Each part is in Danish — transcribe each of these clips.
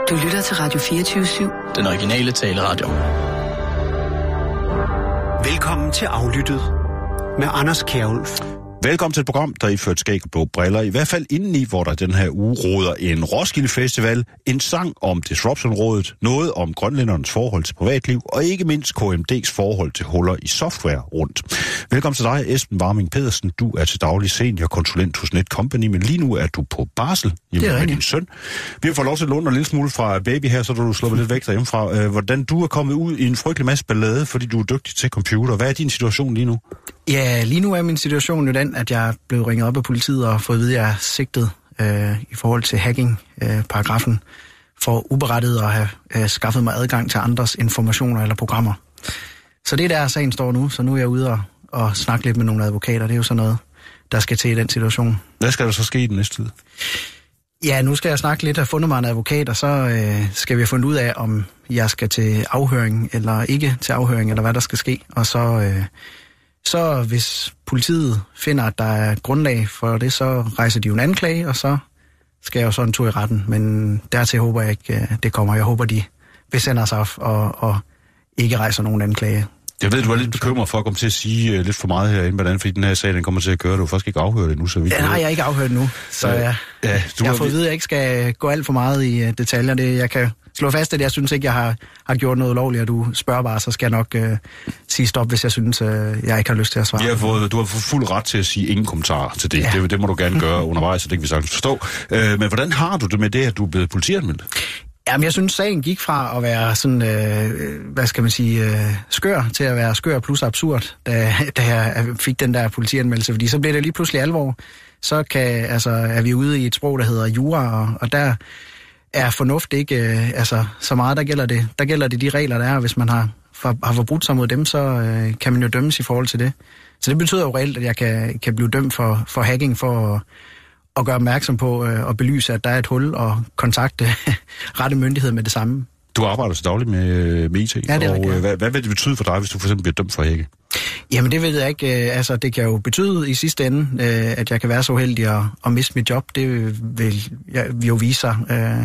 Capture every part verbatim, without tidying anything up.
Du lytter til Radio fireogtyve syv. Den originale taleradio. Velkommen til Aflyttet med Anders Kjærulf. Velkommen til et program, der er iført skæg og blå briller. I hvert fald indeni, hvor der den her uge råder en Roskilde Festival, en sang om Disruption-rådet, noget om grønlændernes forhold til privatliv, og ikke mindst K M D's forhold til huller i software rundt. Velkommen til dig, Esben Warming Pedersen. Du er til daglig seniorkonsulent hos Netcompany, men lige nu er du på barsel hjemme med din søn. Vi har fået lov til at låne en lille smule fra baby her, så du sluppet lidt væk derhjemmefra. Hvordan du er kommet ud i en frygtelig masse ballade, fordi du er dygtig til computer. Hvad er din situation lige nu? Ja, lige nu er min situation jo den, at jeg er blevet ringet op af politiet og fået at vide, at jeg er sigtet øh, i forhold til hacking-paragrafen øh, for uberettiget at have øh, skaffet mig adgang til andres informationer eller programmer. Så det er der, sagen står nu. Så nu er jeg ude og, og snakke lidt med nogle advokater. Det er jo sådan noget, der skal til i den situation. Hvad skal der så ske i den næste tid? Ja, nu skal jeg snakke lidt og have fundet mig en advokat, og så øh, skal vi have fundet ud af, om jeg skal til afhøring eller ikke til afhøring, eller hvad der skal ske. Og så... Øh, Så hvis politiet finder, at der er grundlag for det, så rejser de jo en anklage, og så skal jeg jo så en tur i retten. Men dertil håber jeg ikke, det kommer. Jeg håber, de besender sig og, og ikke rejser nogen anklage. Jeg ved, du er lidt bekymret for at komme til at sige lidt for meget herinde, hvordan, fordi den her sag den kommer til at køre. Du har faktisk ikke afhørt det nu, så vi ja, nej, jeg har ikke afhørt nu. Så ja, ja, du jeg har fået at vide, at jeg ikke skal gå alt for meget i detaljer. Det, jeg kan slå fast, at jeg synes ikke, jeg har, har gjort noget ulovligt, og du spørger bare, så skal jeg nok uh, sige stop, hvis jeg synes, uh, jeg ikke har lyst til at svare. Jeg har fået, du har fået fuld ret til at sige ingen kommentarer til det. Ja. det. Det må du gerne gøre undervejs, så det kan vi sagtens forstå. Uh, men hvordan har du det med det, at du er blevet politianmeldt? Jamen, jeg synes, sagen gik fra at være sådan, øh, hvad skal man sige, øh, skør, til at være skør plus absurd, da, da jeg fik den der politianmeldelse. Fordi så blev det lige pludselig alvor. Så kan, altså, er vi ude i et sprog, der hedder jura, og, og der er fornuft ikke øh, altså, så meget. Der gælder, det, der gælder det de regler, der er. Hvis man har, for, har forbrudt sig mod dem, så øh, kan man jo dømmes i forhold til det. Så det betyder jo reelt, at jeg kan, kan blive dømt for, for hacking, for at og gøre opmærksom på øh, og belyse, at der er et hul, og kontakte rette myndighed med det samme. Du arbejder så dagligt med, med I T, ja, det er og øh, hvad, hvad vil det betyde for dig, hvis du for eksempel bliver dømt for hacking? Jamen det ved jeg ikke. Øh, altså det kan jo betyde i sidste ende, øh, at jeg kan være så uheldig at, at miste mit job. Det vil jeg, jo vise sig, øh, øh,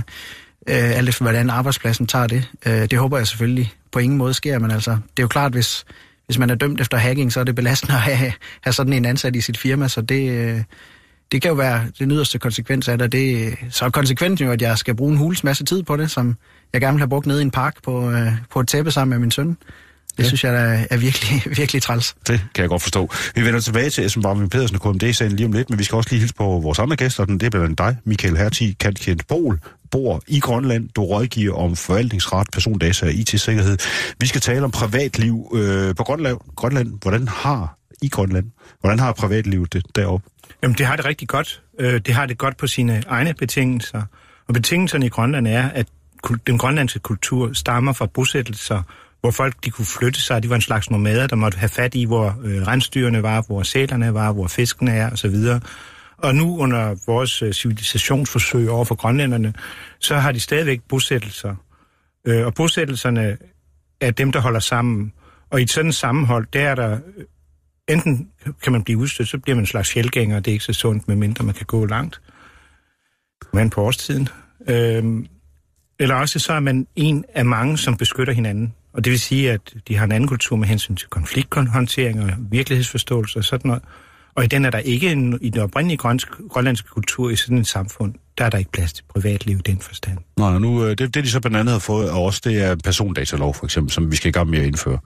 alt efter hvordan arbejdspladsen tager det. Øh, det håber jeg selvfølgelig på ingen måde sker, men altså det er jo klart, hvis, hvis man er dømt efter hacking, så er det belastende at have, have sådan en ansat i sit firma, så det... Øh, Det kan jo være det yderste konsekvens af det. det. Så er konsekvensen jo, at jeg skal bruge en hulens masse tid på det, som jeg gerne vil have brugt nede i en park på, øh, på et tæppe sammen med min søn. Det ja. synes jeg er, er virkelig, virkelig træls. Det kan jeg godt forstå. Vi vender tilbage til Esben Warming Pedersen og K M D-sagen lige om lidt, men vi skal også lige hilse på vores andre gæster. Det er blandt andet dig, Michael Hertig, kendt Pol, bor i Grønland. Du rådgiver om forvaltningsret, persondata og I T-sikkerhed. Vi skal tale om privatliv øh, på Grønland. Grønland. Hvordan har i Grønland? Hvordan har privatlivet det deroppe? Jamen, det har det rigtig godt. Det har det godt på sine egne betingelser. Og betingelserne i Grønland er, at den grønlandske kultur stammer fra bosættelser, hvor folk de kunne flytte sig. De var en slags nomader, der måtte have fat i, hvor øh, rensdyrene var, hvor sælerne var, hvor fiskene er osv. Og nu under vores øh, civilisationsforsøg over for grønlænderne, så har de stadigvæk bosættelser. Øh, og bosættelserne er dem, der holder sammen. Og i et sådan sammenhold, der er der... Enten kan man blive udstødt, så bliver man en slags sjælgænger, og det er ikke så sundt, medmindre man kan gå langt. Man på årstiden. Øhm, eller også så er man en af mange, som beskytter hinanden. Og det vil sige, at de har en anden kultur med hensyn til konflikthåndtering og virkelighedsforståelse og sådan noget. Og i den er der ikke en, i den oprindelige grønlandske kultur i sådan et samfund, der er der ikke plads til privatliv i den forstand. Nå, nu, det, det de så blandt andet har fået af os, det er persondatalov for eksempel, som vi skal i gang med at indføre.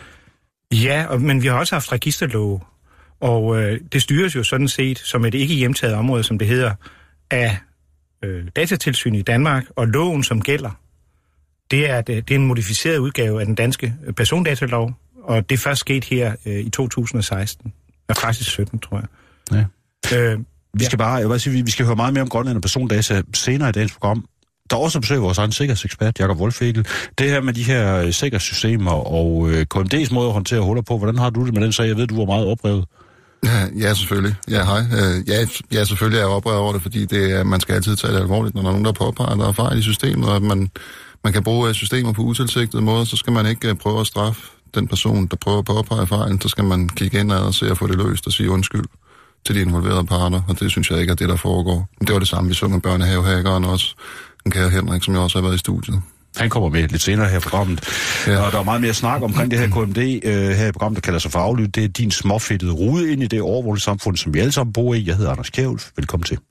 Ja, og, men vi har også haft registerlove, og øh, det styres jo sådan set som et ikke hjemtaget område, som det hedder, af øh, Datatilsynet i Danmark, og loven, som gælder, det er, det, det er en modificeret udgave af den danske persondatalov, og det er først sket her øh, i to tusind og seksten, og faktisk sytten, tror jeg. Ja. Øh, vi skal ja. bare, jeg vil sige, vi skal høre meget mere om Grønland og persondata senere i dagens program. Der er også besøg vores egen sikkerhedsekspert, Jakob Wolfegel. Det her med de her sikkerhedssystemer og øh, K M D's måde at håndtere huller på, hvordan har du det med den sag? Jeg ved, du var meget oprevet. Ja, ja, selvfølgelig. Ja, hej. Ja, ja, selvfølgelig er jeg oprevet over det, fordi det er, man skal altid tage det alvorligt, når der er nogen, der påpeger, at der er fejl i systemet, og at man, man kan bruge systemer på utilsigtede måder, så skal man ikke prøve at straffe den person, der prøver at påpege fejlen, så skal man kigge indad og se at få det løst og sige undskyld til de involverede parter, og det synes jeg ikke er det, der foregår. Men det var det samme, vi så med børnehavehackeren også. den kære Henrik, som jeg også har været i studiet. Han kommer med lidt senere her i programmet. Ja. Og der er meget mere snak omkring det her K M D øh, her i programmet, der kalder sig for aflyt. Det er din småfedtede rude ind i det overvågede samfund, som vi alle sammen bor i. Jeg hedder Anders Kjærulf. Velkommen til.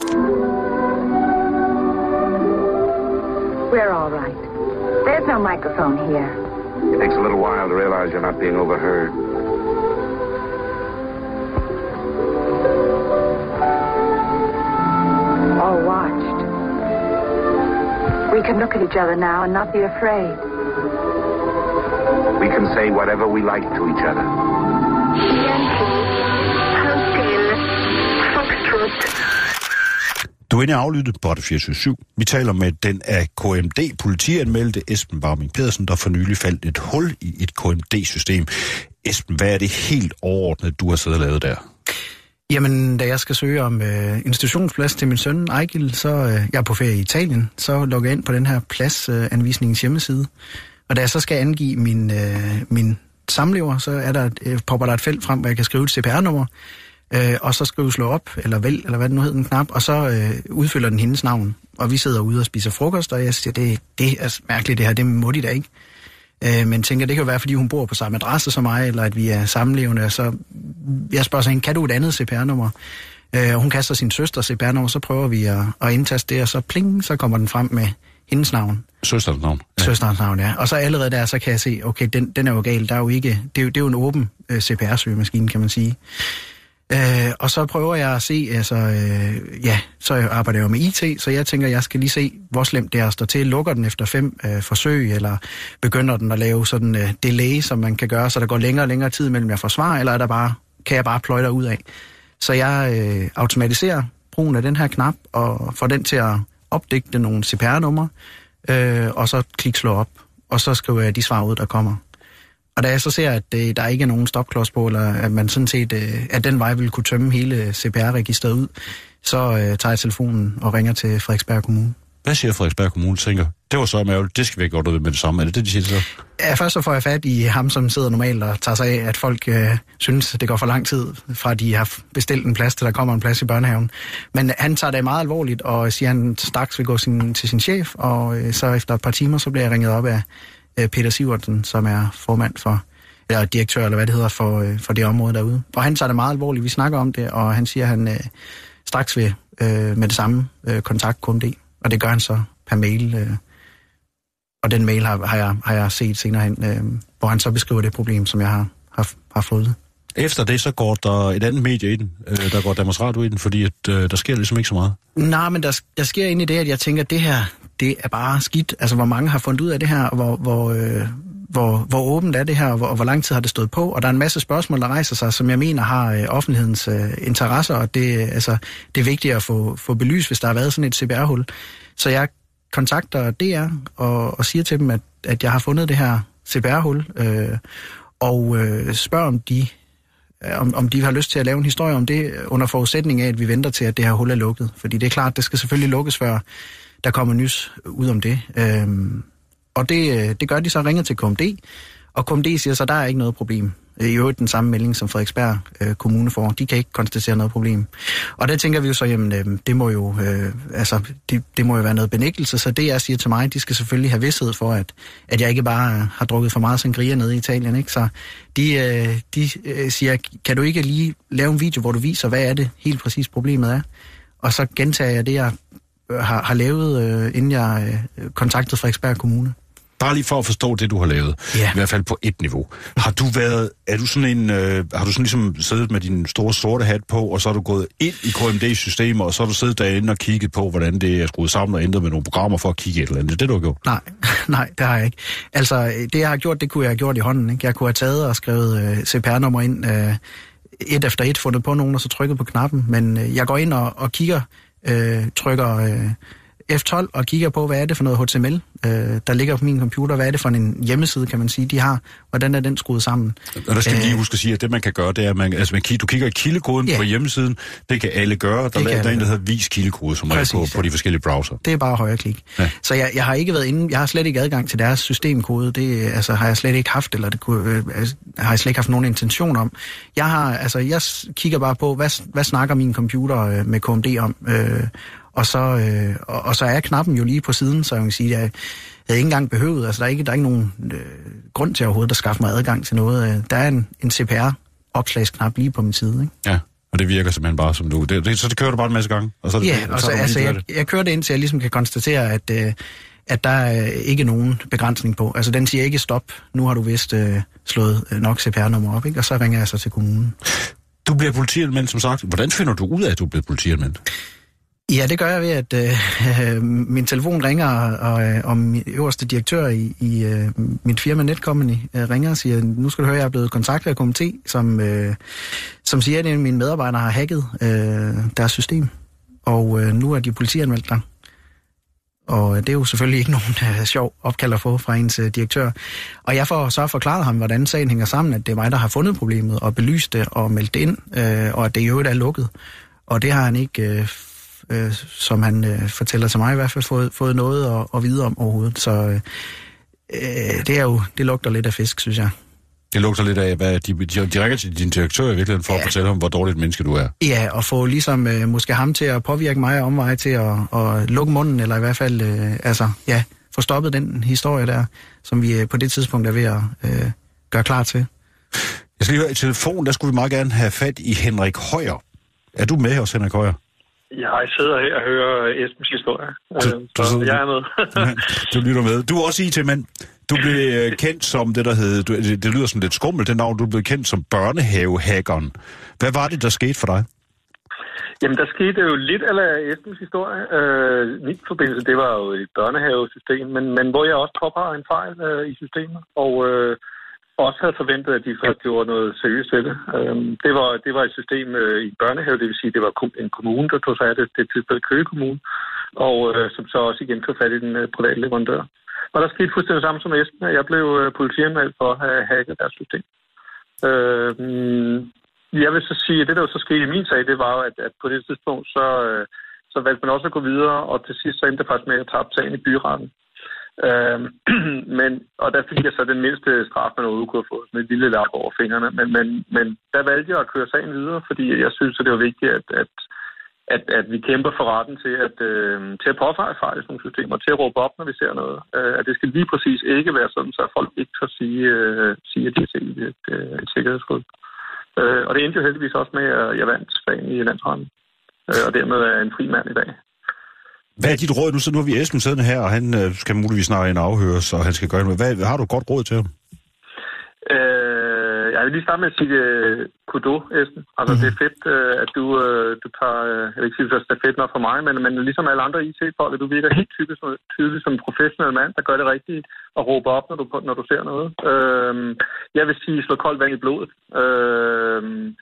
We're all right. There's no microphone here. It takes a little while to realize you're not being overheard. Or watched. We can look at each other now and not be afraid. We can say whatever we like to each other. Du er inde i aflyttet på Radio fireogtyve syv. Vi taler med den af K M D-politianmeldte Esben Warming Pedersen, der for nylig faldt et hul i et K M D-system. Esben, hvad er det helt overordnet, du har siddet og lavet der? Jamen, da jeg skal søge om øh, institutionsplads til min søn, Ejgil, så øh, jeg er på ferie i Italien, så logger jeg ind på den her pladsanvisningens øh, hjemmeside. Og da jeg så skal angive min, øh, min samlever, så er der, øh, popper der et felt frem, hvor jeg kan skrive et C P R-nummer, øh, og så skrive slå op, eller vælg, eller hvad det nu hedder, den knap, og så øh, udfylder den hendes navn. Og vi sidder ude og spiser frokost, og jeg siger, det, det er mærkeligt det her, det må de da ikke. Øh, men tænker, det kan jo være, fordi hun bor på samme adresse som mig, eller at vi er samlevende. Så jeg spørger så hende, kan du et andet C P R-nummer? Øh, hun kaster sin søsters C P R-nummer, så prøver vi at, at indtaste det, og så pling, så kommer den frem med hendes navn. Søsterens navn. Ja. Søsterens navn, ja. Og så allerede der, så kan jeg se, okay, den, den er jo gal. Der er jo ikke, det, er jo, det er jo en åben uh, C P R-søgemaskine, kan man sige. Øh, og så prøver jeg at se, altså, øh, ja, så arbejder jeg jo med I T, så jeg tænker, jeg skal lige se, hvor slemt det er at stå til. Lukker den efter fem øh, forsøg, eller begynder den at lave sådan øh, delay, som man kan gøre, så der går længere og længere tid mellem jeg får svar, eller er der bare, kan jeg bare pløje der ud af. Så jeg øh, automatiserer brugen af den her knap, og får den til at opdigte nogle C P R-numre, øh, og så klik slå op, og så skriver jeg de svar ud, der kommer. Og da jeg så ser, at øh, der ikke er nogen stopklods på, eller at man sådan set, øh, at den vej vil kunne tømme hele C P R-registeret ud, så øh, tager jeg telefonen og ringer til Frederiksberg Kommune. Hvad siger Frederiksberg Kommune? Tænker, det var så ærgerligt, det skal vi ikke godt ud med det samme. Er det det, de siger så? Ja, først så får jeg fat i ham, som sidder normalt og tager sig af, at folk øh, synes, at det går for lang tid, fra de har bestilt en plads, til der kommer en plads i børnehaven. Men han tager det meget alvorligt, og siger, at han straks vil gå sin, til sin chef, og øh, så efter et par timer, så bliver jeg ringet op af øh, Peter Sivertsen, som er formand for, eller direktør, eller hvad det hedder, for, øh, for det område derude. Og han tager det meget alvorligt, vi snakker om det, og han siger, at han øh, straks vil øh, med det samme øh, kontakt K M D, og det gør han så per mail. Øh, og den mail har, har, jeg, har jeg set senere hen, øh, hvor han så beskriver det problem, som jeg har, har, har fået. Efter det, så går der et andet medie i den. Øh, der går Danmarks Radio i den, fordi at, øh, der sker ligesom ikke så meget. Nej, men der, der sker egentlig det, at jeg tænker, at det her, det er bare skidt. Altså, hvor mange har fundet ud af det her, og hvor, hvor, øh, hvor, hvor åbent er det her, og hvor, og hvor lang tid har det stået på. Og der er en masse spørgsmål, der rejser sig, som jeg mener har øh, offentlighedens øh, interesser, og det, altså, det er vigtigt at få, få belyst, hvis der har været sådan et C P R-hul. Så jeg kontakter D R og, og siger til dem, at, at jeg har fundet det her C P R-hul, øh, og øh, spørger, om de, om, om de har lyst til at lave en historie om det, under forudsætning af, at vi venter til, at det her hul er lukket. Fordi det er klart, det skal selvfølgelig lukkes, før der kommer nys ud om det. Øh, og det, det gør de så, ringer til K M D, og K M D siger så, at der er ikke noget problem. I øvrigt den samme melding, som Frederiksberg øh, Kommune får. De kan ikke konstatere noget problem. Og der tænker vi jo så, jamen øh, det må jo øh, altså det, det må jo være noget benægtelse, så det jeg siger til mig, de skal selvfølgelig have vidsthed for, at, at jeg ikke bare har drukket for meget sangria nede i Italien, ikke? Så de, øh, de øh, siger, kan du ikke lige lave en video, hvor du viser, hvad er det helt præcis problemet er? Og så gentager jeg det, jeg har, har lavet, øh, inden jeg øh, kontaktede Frederiksberg Kommune. Bare lige for at forstå det, du har lavet, ja. I hvert fald på et niveau. Har du været, er du sådan en, øh, har du sådan ligesom siddet med din store sorte hat på, og så har du gået ind i K M D-systemer, og så har du siddet derinde og kigget på, hvordan det er skruet sammen og ændret med nogle programmer for at kigge et eller andet? Det er det, du har gjort? Nej, nej, det har jeg ikke. Altså, det jeg har gjort, det kunne jeg have gjort i hånden, ikke? Jeg kunne have taget og skrevet øh, C P R-nummer ind, øh, et efter et, fundet på nogen, og så trykket på knappen. Men øh, jeg går ind og, og kigger, øh, trykker Øh, F tolv og kigger på, hvad er det for noget H T M L, øh, der ligger på min computer. Hvad er det for en hjemmeside, kan man sige, de har? Hvordan er den skruet sammen? Og der skal vi lige huske at sige, at det man kan gøre, det er, at man, altså man kigger, du kigger i kildekoden yeah. på hjemmesiden. Det kan alle gøre. Der er en, der hedder vis kildekode, som er på, på de forskellige browser. Det er bare højre klik. Ja. Så jeg, jeg har ikke været inde, jeg har slet ikke adgang til deres systemkode. Det altså, har jeg slet ikke haft, eller det kunne, øh, har jeg slet ikke haft nogen intention om. Jeg har, altså, jeg kigger bare på, hvad, hvad snakker min computer øh, med K M D om? Øh, Og så, øh, og, og så er knappen jo lige på siden, så jeg kan sige, at jeg havde ikke engang behøvet. Altså, der er ikke, der er ikke nogen øh, grund til overhovedet at skaffe mig adgang til noget. Der er en, en C P R-opslagsknap lige på min side, ikke? Ja, og det virker simpelthen bare som du. Det, det, så det kører du bare en masse gange? Og så er det, ja, og så, så altså, jeg, jeg kører det indtil jeg ligesom kan konstatere, at, øh, at der er ikke nogen begrænsning på. Altså, den siger ikke stop, nu har du vist øh, slået nok C P R-nummer op, ikke? Og så ringer jeg så til kommunen. Du bliver politianmeldt, som sagt. Hvordan finder du ud af, at du bliver politianmeldt? Ja, det gør jeg ved, at øh, min telefon ringer, og, og min øverste direktør i, i øh, mit firma Netcompany øh, ringer og siger, nu skal du høre, jeg er blevet kontaktet af komité, som, øh, som siger, at mine medarbejdere har hacket øh, deres system, og øh, nu er de politianmeldt der. Og det er jo selvfølgelig ikke nogen øh, sjov opkald at få fra ens øh, direktør. Og jeg får så forklaret ham, hvordan sagen hænger sammen, at det er mig, der har fundet problemet, og belyst det og meldt det ind, øh, og at det i øvrigt er lukket. Og det har han ikke... Øh, Øh, som han øh, fortæller til mig i hvert fald, fået, fået noget at, at vide om overhovedet. Så øh, det er jo, det lugter lidt af fisk, synes jeg. Det lugter lidt af, hvad de, de, de ringer til din direktør i virkeligheden for ja. at fortælle ham, hvor dårligt menneske du er. Ja, og få ligesom øh, måske ham til at påvirke mig og omveje til at, at lukke munden, eller i hvert fald, øh, altså, ja, få stoppet den historie der, som vi øh, på det tidspunkt er ved at øh, gøre klar til. Jeg skal lige høre, i telefonen, der skulle vi meget gerne have fat i Henrik Højer. Er du med hos Henrik Højer? Jeg sidder her og hører Esbens historie, du, så du, jeg er med. Du lytter med. Du er også I T-mand. Du blev kendt som det, der hed... Det, det lyder som lidt skummelt, det navn. Du blev kendt som børnehavehackeren. Hvad var det, der skete for dig? Jamen, der skete jo lidt af Esbens historie. Øh, min forbindelse, det var jo et børnehavesystem, men, men hvor jeg også påpegede en fejl øh, i systemet, og... Øh, også havde forventet, at de faktisk gjorde noget seriøst ved det. Det var, det var et system i børnehave, det vil sige, det var en kommune, der tog sig af det, det tilfælde Køge Kommune, og som så også igen tog fat i den private leverandør. Og der skete fuldstændig samme som Esben, at jeg blev politianmeldt for at have hacket deres system. Jeg vil så sige, at det der så skete i min sag, det var jo, at, at på det tidspunkt, så, så valgte man også at gå videre, og til sidst så endte det faktisk med at tabe sagen i byretten. Øh, men, og der fik jeg så den mindste straf, man overhovedet kunne få, med et lille lap over fingrene. Men, men, men der valgte jeg at køre sagen videre, fordi jeg synes, at det var vigtigt, at, at, at, at vi kæmper for retten til at, øh, til at påfejle fejl i sådan nogle systemer, til at råbe op, når vi ser noget. Øh, at det skal lige præcis ikke være sådan, så folk ikke kan sige, øh, sige at de har set et, et sikkerhedsskud. Øh, og det endte jo heldigvis også med, at jeg vandt sagen i landsretten. Øh, og dermed er jeg en fri mand i dag. Hvad er dit råd? Nu, så nu har vi Esben siddende her, og han øh, skal muligvis snart ind og afhøres, og han skal gøre det. Hvad, har du et godt råd til ham? Øh, jeg vil lige starte med at sige uh, kudo, Esben. Altså, mm-hmm. det er fedt, uh, at du, uh, du tager... Uh, jeg vil ikke sige, at det er fedt nok for mig, men, men ligesom alle andre I T-folk, du virker helt tydeligt, tydeligt som en professionel mand, der gør det rigtigt og råber op, når du, når du ser noget. Uh, jeg vil sige, slå koldt vand i blodet. Uh,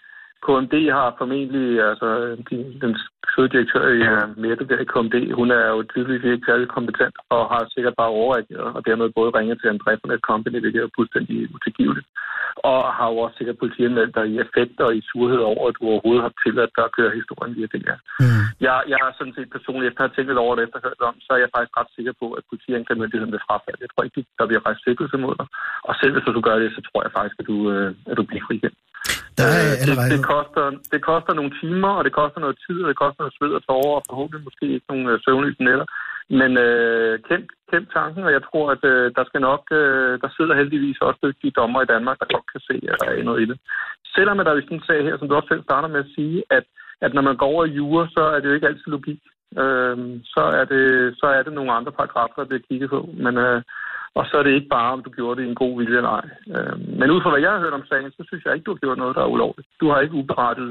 K M D har formentlig, altså de, den søde direktør i uh, Mette der i K M D, hun er jo tydeligvis ikke særlig kompetent og har sikkert bare overreageret, og dermed både ringet til André fra Netcompany, det er jo fuldstændig utilgiveligt. Og har jo også sikkert politianmeldt dig i effekt og i surhed over, at du overhovedet har tilladt dig at køre historien via det her. Mm. Jeg, jeg er sådan set personligt, efter at have tænkt lidt over det, efter at have hørt om, så er jeg faktisk ret sikker på, at politianklagemyndigheden vil frafalde. Jeg tror ikke, der bliver rejst sigtelse mod dig. Og selv hvis du gør det, så tror jeg faktisk, at du, øh, at du bliver fri igen. Der er det, det, koster, det koster nogle timer, og det koster noget tid, og det koster noget sved og tårer, og forhåbentlig måske ikke nogle øh, søvnløse nætter. Men øh, kæmp, kæmp tanken, og jeg tror, at øh, der skal nok, øh, der sidder heldigvis også dygtige dommer i Danmark, der godt kan se, at der er noget i det. Selvom der er sådan en sag her, som du også selv starter med at sige, at, at når man går over i jura, så er det jo ikke altid logik. Øh, så, er det, så er det nogle andre paragrafer, der bliver kigget på. Men, øh, og så er det ikke bare, om du gjorde det i en god vilje eller ej. Øh, men ud fra hvad jeg har hørt om sagen, så synes jeg ikke, du har gjort noget, der er ulovligt. Du har ikke uberettet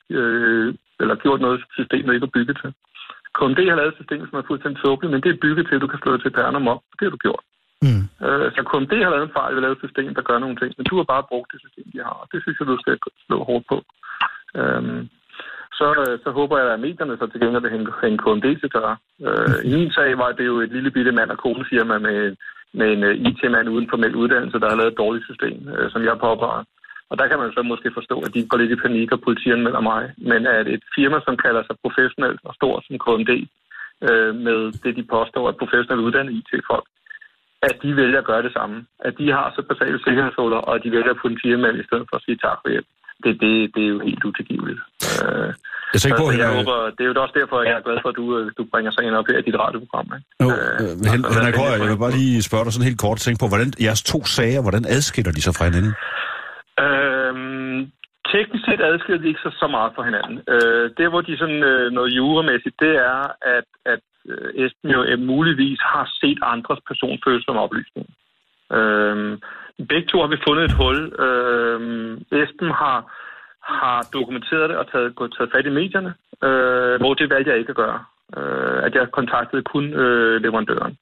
øh, eller gjort noget, systemet ikke er bygget til. K M D har lavet et system, som er fuldstændig tåbeligt, men det er bygget til, at du kan slå det til pærnum op. Det har du gjort. Mm. Øh, så K M D har lavet en fejl ved at lave et system, der gør nogle ting, men du har bare brugt det system, de har. Og det synes jeg, du skal slå hårdt på. Øhm, så, så håber jeg, at medierne så til gengæld vil hænge, hænge K M D til døre. Øh, I min sag var det jo et lille bitte mand og kone firma med, med en I T-mand uden formel uddannelse, der har lavet et dårligt system, øh, som jeg påpeger. Og der kan man så måske forstå, at de går lidt i panik og politianmelder mig. Men at et firma, som kalder sig professionelt og stort som K M D, øh, med det, de påstår, at professionelt uddannede I T-folk, at de vælger at gøre det samme. At de har så basale sikkerhedshuller, og at de vælger at politianmelde i stedet for at sige tak for hjælp. Det, det, det er jo helt utilgiveligt. Øh, Jeg tænker på, så, jeg Henrik... håber, det er jo også derfor, at jeg er glad for, at du, du bringer sagen op her i dit radioprogram. Ikke? Jo, øh, Hen- altså, Henrik Højer, jeg vil bare lige spørge dig sådan helt kort, tænke på, hvordan jeres to sager, hvordan adskiller de sig fra hinanden? Øhm, teknisk set adskiller de ikke så, så meget fra hinanden. Øh, det, hvor de sådan øh, noget juremæssigt, det er, at, at øh, Esben jo øh, muligvis har set andres personfølsomme oplysninger. Øhm, begge to har vi fundet et hul. Øhm, Esben har, har dokumenteret det og taget, taget fat i medierne, øh, hvor det valgte jeg ikke at gøre. Øh, at jeg kontaktede kun øh, leverandøren.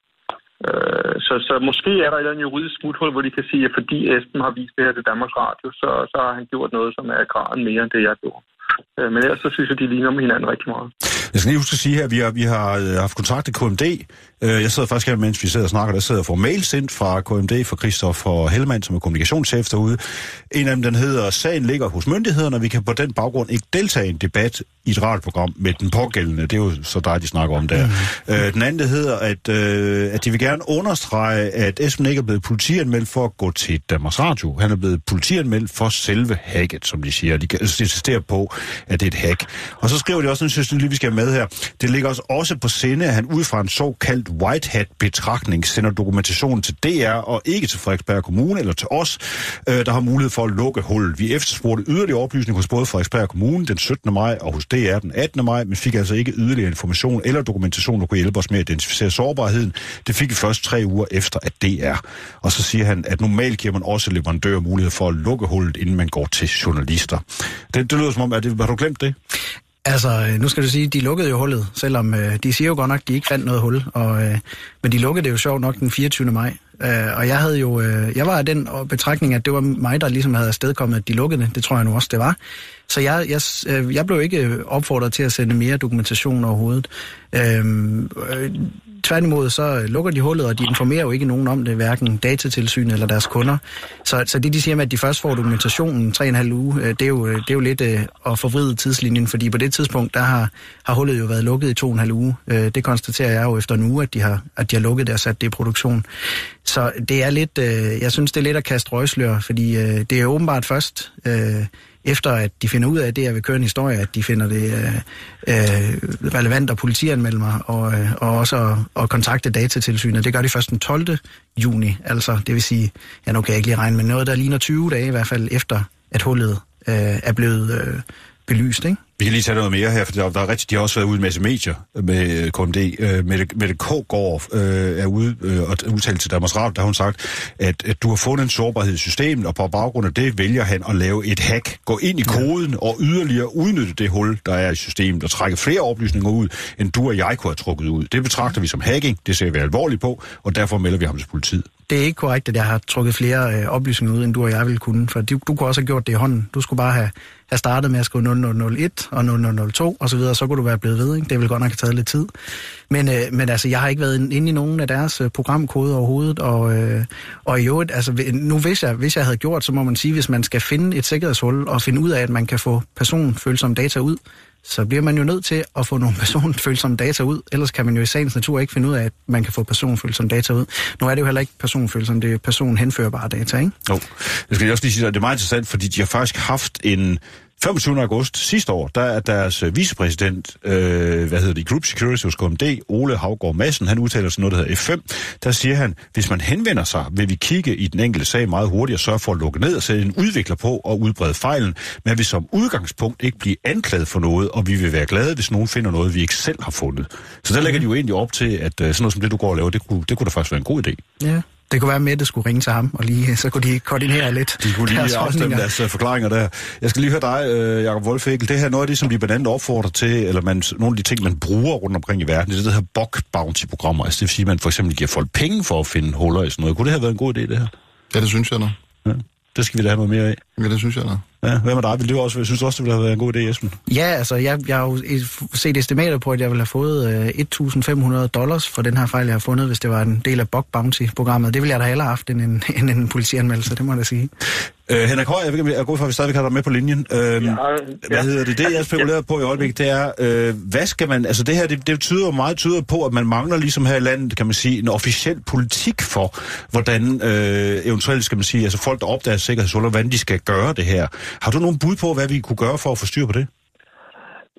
Øh, så, så måske er der et eller andet juridisk smuthul, hvor de kan sige, at fordi Esben har vist det her til Danmarks Radio, så, så har han gjort noget, som er graden mere end det, jeg gjorde. Øh, men ellers så synes jeg, de ligner med hinanden rigtig meget. Jeg skal lige huske at sige her, at vi har, vi har haft kontakt til K M D. Jeg sidder faktisk her, mens vi sidder og snakker, der sidder og får mails ind fra K M D, fra Christoffer Hellemann, som er kommunikationschef derude. En af dem, den hedder, sagen ligger hos myndighederne, og vi kan på den baggrund ikke deltage i en debat i et radioprogram med den pågældende. Det er jo så dig, de snakker om der. Mm-hmm. Øh, den anden hedder, at, øh, at de vil gerne understrege, at Esben ikke er blevet politianmeldt for at gå til Danmarks Radio. Han er blevet politianmeldt for selve hacket, som de siger. De insisterer på, at det er et hack. Og så skriver de også, at jeg synes, vi skal med her. Det ligger os også på sinde, at han ud fra en såkaldt white hat-betragtning sender dokumentation til D R og ikke til Frederiksberg Kommune eller til os, øh, der har mulighed for at lukke hullet. Vi efterspurgte yderligere oplysning hos både Frederiksberg Kommune den syttende maj og hos D R den attende maj, men fik altså ikke yderligere information eller dokumentation, der kunne hjælpe os med at identificere sårbarheden. Det fik vi først tre uger efter at D R. Og så siger han, at normalt giver man også leverandører mulighed for at lukke hullet, inden man går til journalister. Det, det lyder som om, at det, har du glemt det? Altså, nu skal du sige, de lukkede jo hullet, selvom øh, de siger jo godt nok, at de ikke fandt noget hul, og, øh, men de lukkede det jo sjovt nok den fireogtyvende maj. Øh, og jeg havde jo, øh, jeg var af den betragtning, at det var mig, der ligesom havde afstedkommet, at de lukkede det. Det tror jeg nu også, det var. Så jeg, jeg, øh, jeg blev ikke opfordret til at sende mere dokumentation overhovedet. Øh, øh, Tværtimod, så lukker de hullet, og de informerer jo ikke nogen om det, hverken Datatilsynet eller deres kunder. Så, så det, de siger med, at de først får dokumentationen tre og en halv uge, det er jo, det er jo lidt øh, at forvride tidslinjen, fordi på det tidspunkt, der har, har hullet jo været lukket i to og en halv uge. Øh, det konstaterer jeg jo efter en uge, at de har, at de har lukket det og sat det i produktion. Så det er lidt, øh, jeg synes, det er lidt at kaste røgslør, fordi øh, det er åbenbart først... Øh, efter at de finder ud af, at det jeg vil køre en historie, at de finder det øh, øh, relevant at politianmelde mig, og, øh, og også at, at kontakte Datatilsynet. Det gør de først den tolvte juni, altså det vil sige, ja nu kan jeg ikke lige regne, men noget, der ligner tyve dage i hvert fald, efter at hullet øh, er blevet øh, belyst, ikke? Vi kan lige tage noget mere her, for der, der er rigtig, de har også været ude i en masse medier med K M D. Øh, Mette, Mette Kågaard øh, er ude øh, og udtalt til Danmarks Radio, der har hun sagt, at, at du har fundet en sårbarhed i systemet, og på baggrund af det vælger han at lave et hack, gå ind i koden og yderligere udnytte det hul, der er i systemet, og trække flere oplysninger ud, end du og jeg kunne have trukket ud. Det betragter vi som hacking, det ser vi alvorligt på, og derfor melder vi ham til politiet. Det er ikke korrekt, at jeg har trukket flere øh, oplysninger ud, end du og jeg ville kunne, for du, du kunne også have gjort det i hånden. Du skulle bare have, have startet med at skrive nul nul nul et og nul nul nul to og så videre, så kunne du være blevet ved, ikke? Det ville godt nok have taget lidt tid. Men, øh, men altså, jeg har ikke været inde i nogen af deres øh, programkoder overhovedet, og, øh, og i øvrigt, altså, nu hvis jeg, hvis jeg havde gjort, så må man sige, hvis man skal finde et sikkerhedshul og finde ud af, at man kan få personfølsomme data ud, så bliver man jo nødt til at få nogle personfølsomme data ud, ellers kan man jo i sagens natur ikke finde ud af, at man kan få personfølsomme data ud. Nu er det jo heller ikke personfølsomme, det er personhenførbare data, ikke? Jo, jeg skal også lige sige, at det er meget interessant, fordi de har faktisk haft en femogtyvende august sidste år, der er deres vicepræsident, øh, hvad hedder det, Group Security hos K M D, Ole Havgård Madsen, han udtaler sig noget, der hedder F fem. Der siger han, hvis man henvender sig, vil vi kigge i den enkelte sag meget hurtigt og sørge for at lukke ned og sætte en udvikler på og udbrede fejlen, men vi som udgangspunkt ikke blive anklaget for noget, og vi vil være glade, hvis nogen finder noget, vi ikke selv har fundet. Så der lægger de jo egentlig op til, at sådan noget som det, du går og laver, det kunne, det kunne da faktisk være en god idé. Ja. Det kunne være med, at det skulle ringe til ham, og lige, så kunne de koordinere lidt. De kunne lige afstemme deres uh, forklaringer der. Jeg skal lige høre dig, uh, Jakob Wolfækkel. Det her er noget af det, som de blandt andet opfordrer til, eller man, nogle af de ting, man bruger rundt omkring i verden, det er det her bug bounty-programmer. Altså det vil sige, at man for eksempel giver folk penge for at finde huller i sådan noget. Kunne det have været en god idé, det her? Ja, det synes jeg da. Ja. Det skal vi da have noget mere af. Ja, det synes jeg da. Ja, hvad med dig? Vil du også, jeg synes også, det ville have været en god idé, Esben? Ja, altså, jeg, jeg har jo set estimater på, at jeg ville have fået øh, et tusind fem hundrede dollars for den her fejl, jeg har fundet, hvis det var en del af Bug Bounty-programmet. Det ville jeg da hellere have haft end en, end en politianmeldelse, det må jeg da sige. Øh, Henrik Højer, jeg, jeg er god for, at vi stadigvæk har dig med på linjen. Øh, ja, ja. Hvad hedder det? Det, jeg spekulerer på i øjeblikket, det er, øh, hvad skal man... Altså det her, det, det tyder jo meget tyder på, at man mangler ligesom her i landet, kan man sige, en officiel politik for, hvordan øh, eventuelt, skal man sige, altså folk, der opdager sikkerhedshuller, hvordan de skal gøre det her. Har du nogen bud på, hvad vi kunne gøre for at få styr på det?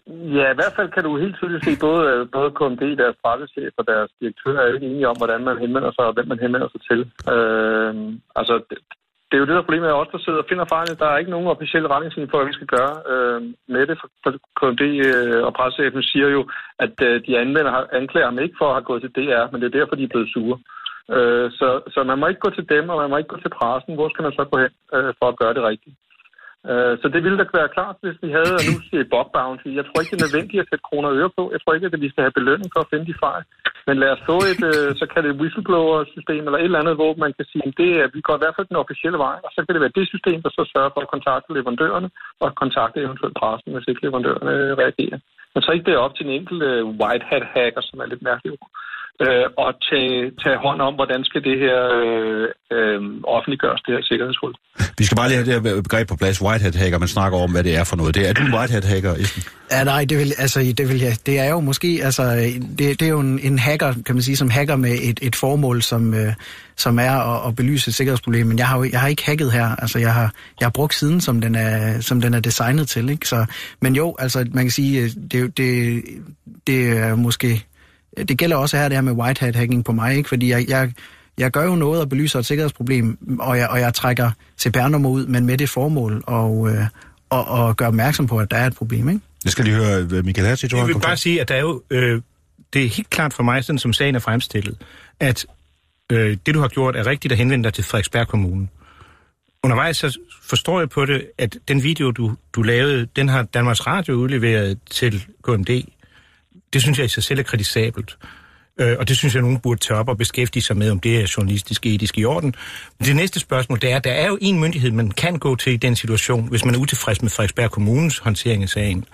Ja, i hvert fald kan du helt tydeligt se, både, både K M D, deres pressechef og deres direktør er ikke enige om, hvordan man henvender sig og hvem man henvender sig til. Øh, altså, det, det er jo det, der problemet er også, der sidder og finder fejl. Der er ikke nogen officielle retningslinjer for, hvad vi skal gøre øh, med det. For, for K M D øh, og pressechefen siger jo, at øh, de anvender, anklager ham ikke for at have gået til D R, men det er derfor, de er blevet sure. Øh, så, så man må ikke gå til dem, og man må ikke gå til pressen. Hvor skal man så gå hen øh, for at gøre det rigtigt? Så det ville da være klart, hvis vi havde, og nu siger bug bounty. Jeg tror ikke, det er nødvendigt at sætte kroner og øre på. Jeg tror ikke, at vi skal have belønning for at finde de fejl. Men lad os få et, så kan det et whistleblower-system eller et eller andet, hvor man kan sige, at det er, vi går i hvert fald den officielle vej, og så kan det være det system, der så sørger for at kontakte leverandørerne og kontakte eventuelt pressen, hvis ikke leverandørerne reagerer. Men så ikke det er op til en enkelt white hat hacker, som er lidt mærkeligt. Øh, og tage, tage hånd om, hvordan skal det her øh, øh, offentliggøres, det her sikkerhedshul. Vi skal bare lige have det her begreb på plads, white hat hacker, man snakker om, hvad det er for noget. Det er, er du en white hat hacker, Esben? Ja, nej, det vil, altså, det vil jeg. Det er jo måske, altså, det, det er jo en, en hacker, kan man sige, som hacker med et, et formål, som, øh, som er at, at belyse et sikkerhedsproblem. Men jeg har jo, jeg har ikke hacket her. Altså, jeg har, jeg har brugt siden, som den er, som den er designet til, ikke? Så, men jo, altså, man kan sige, det, det, det er måske. Det gælder også her det her med white hat hacking på mig, ikke? Fordi jeg, jeg, jeg gør jo noget og belyser et sikkerhedsproblem, og jeg, og jeg trækker C P R-nummer ud, men med det formål og, øh, og, og gør opmærksom på, at der er et problem, ikke? Jeg skal lige høre Michael Hertz. Jeg vil bare sige, at der er jo, øh, det er helt klart for mig, sådan som sagen er fremstillet, at øh, det du har gjort er rigtigt at henvende dig til Frederiksberg Kommune. Undervejs så forstår jeg på det, at den video, du, du lavede, den har Danmarks Radio udleveret til K M D. Det synes jeg i sig selv er kritisabelt. Øh, og det synes jeg, at nogen burde tage op og beskæftige sig med, om det er journalistisk etisk i orden. Men det næste spørgsmål, det er, at der er jo en myndighed, man kan gå til i den situation, hvis man er utilfreds med Frederiksberg Kommunes håndtering af sagen.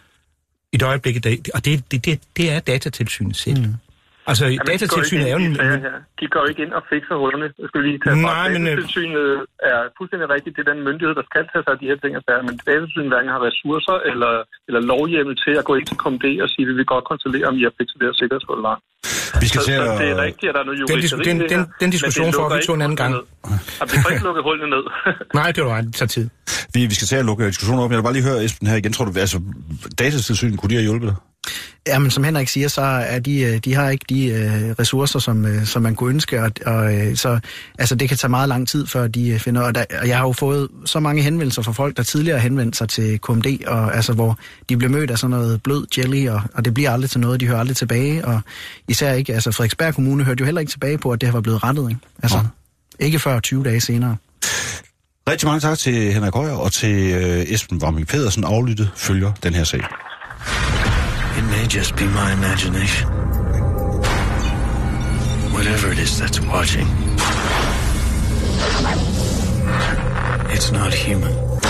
I det øjeblik, og det, det, det, det er Datatilsynet selv. Mm. Altså, ja, Datatilsynet er jo... En... De går ikke ind og fikser hullerne. Jeg skal lige tage fra. Datatilsynet er fuldstændig rigtigt. Det er den myndighed, der skal tage sig af de her ting. Men Datatilsynet hverken har ressourcer eller, eller lovhjemmel til at gå ind til K M D og sige, at vi vil godt kontrollere, om I har fikset det her sikkerhedshold eller Vi skal så, til så at... det er rigtigt, at der er noget juristeri den, den, den, den diskussion får vi to en anden gang. Og vi får ikke lukket hullene ned. Nej, det var ret. Det tager tid. Vi, vi skal til at lukke diskussionen op. Jeg vil bare lige høre Esben her igen. Tror du, altså, Datatilsynet, kunne de have hjulpet dig? Ja, men som Henrik siger, så er de, de har ikke de uh, ressourcer, som, uh, som man kunne ønske, og, og uh, så altså, det kan tage meget lang tid, før de uh, finder, og, der, og jeg har jo fået så mange henvendelser fra folk, der tidligere har henvendt sig til K M D, og, altså, hvor de blev mødt af sådan noget blød jelly, og, og det bliver aldrig til noget, de hører aldrig tilbage, og især ikke, altså Frederiksberg Kommune hørte jo heller ikke tilbage på, at det her var blevet rettet, ikke? Altså, ja. Ikke før tyve dage senere. Rigtig mange tak til Henrik Højer og til uh, Esben Warming Pedersen, aflyttet følger den her sag. It may just be my imagination. Whatever it is that's watching, it's not human.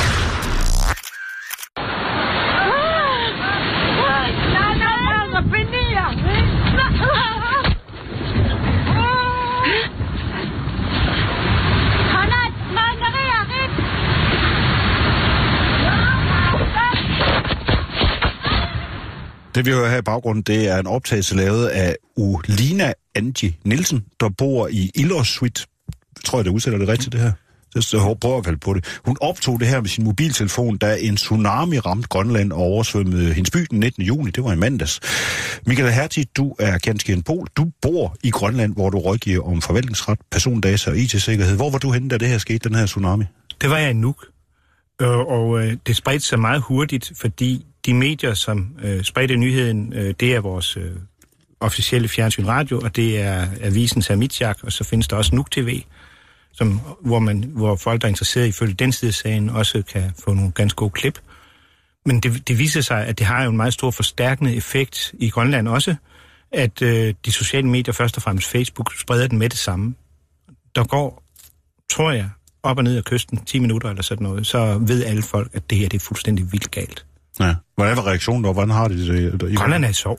Det vi hører her i baggrunden, det er en optagelse lavet af Ulina Angie Nielsen, der bor i Ilderssuit. Tror jeg, det udsætter det rigtigt, det her? Så jeg prøver at kalde på det. Hun optog det her med sin mobiltelefon, da en tsunami ramte Grønland og oversvømmede hendes by den nittende juni. Det var i mandags. Michael Hertz, du er ganske en pol. Du bor i Grønland, hvor du rådgiver om forvaltningsret, persondata og I T-sikkerhed. Hvor var du henne, da det her skete, den her tsunami? Det var jeg i Nuuk. Og det spredte sig meget hurtigt, fordi de medier, som øh, spredte nyheden, øh, det er vores øh, officielle fjernsyn radio, og det er avisen Samitjak, og så findes der også Nuuk T V, som, hvor, man, hvor folk, der er interesseret i følge den side af sagen, også kan få nogle ganske gode klip. Men det, det viser sig, at det har jo en meget stor forstærkende effekt i Grønland også, at øh, de sociale medier, først og fremmest Facebook, spreder den med det samme. Der går, tror jeg, op og ned af kysten, ti minutter eller sådan noget, så ved alle folk, at det her det er fuldstændig vildt galt. Ja. Hvordan var reaktionen der? Hvordan har de det? Der, Grønland er i sov.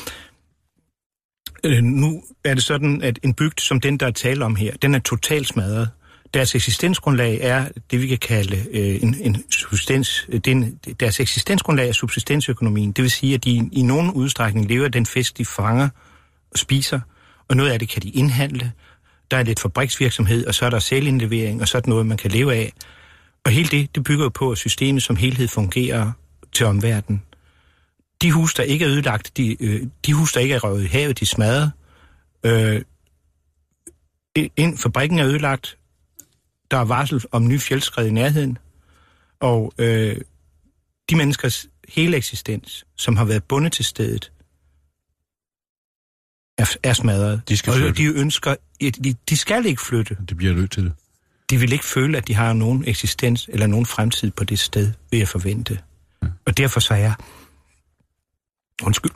Øh, nu er det sådan, at en bygd som den, der er tale om her, den er totalt smadret. Deres eksistensgrundlag er det, vi kan kalde øh, en, en subsistens. Den, deres eksistensgrundlag er subsistensøkonomien. Det vil sige, at de i, i nogen udstrækning lever af den fisk, de fanger og spiser, og noget af det kan de indhandle. Der er lidt fabriksvirksomhed, og så er der selvindlevering, og så er det noget, man kan leve af. Og hele det, det bygger på, at systemet som helhed fungerer til omverdenen. de hus, der ikke er ødelagt, de, øh, de hus, der ikke er røvet i havet, de er smadret. Øh, ind, fabrikken er ødelagt. Der er varsel om ny fjeldskred i nærheden. Og øh, de menneskers hele eksistens, som har været bundet til stedet, er, er smadret. De skal og flytte. de ønsker, de, de skal ikke flytte. Det bliver nødt til det. De vil ikke føle, at de har nogen eksistens eller nogen fremtid på det sted, vil jeg forvente. Ja. Og derfor så er undskyld.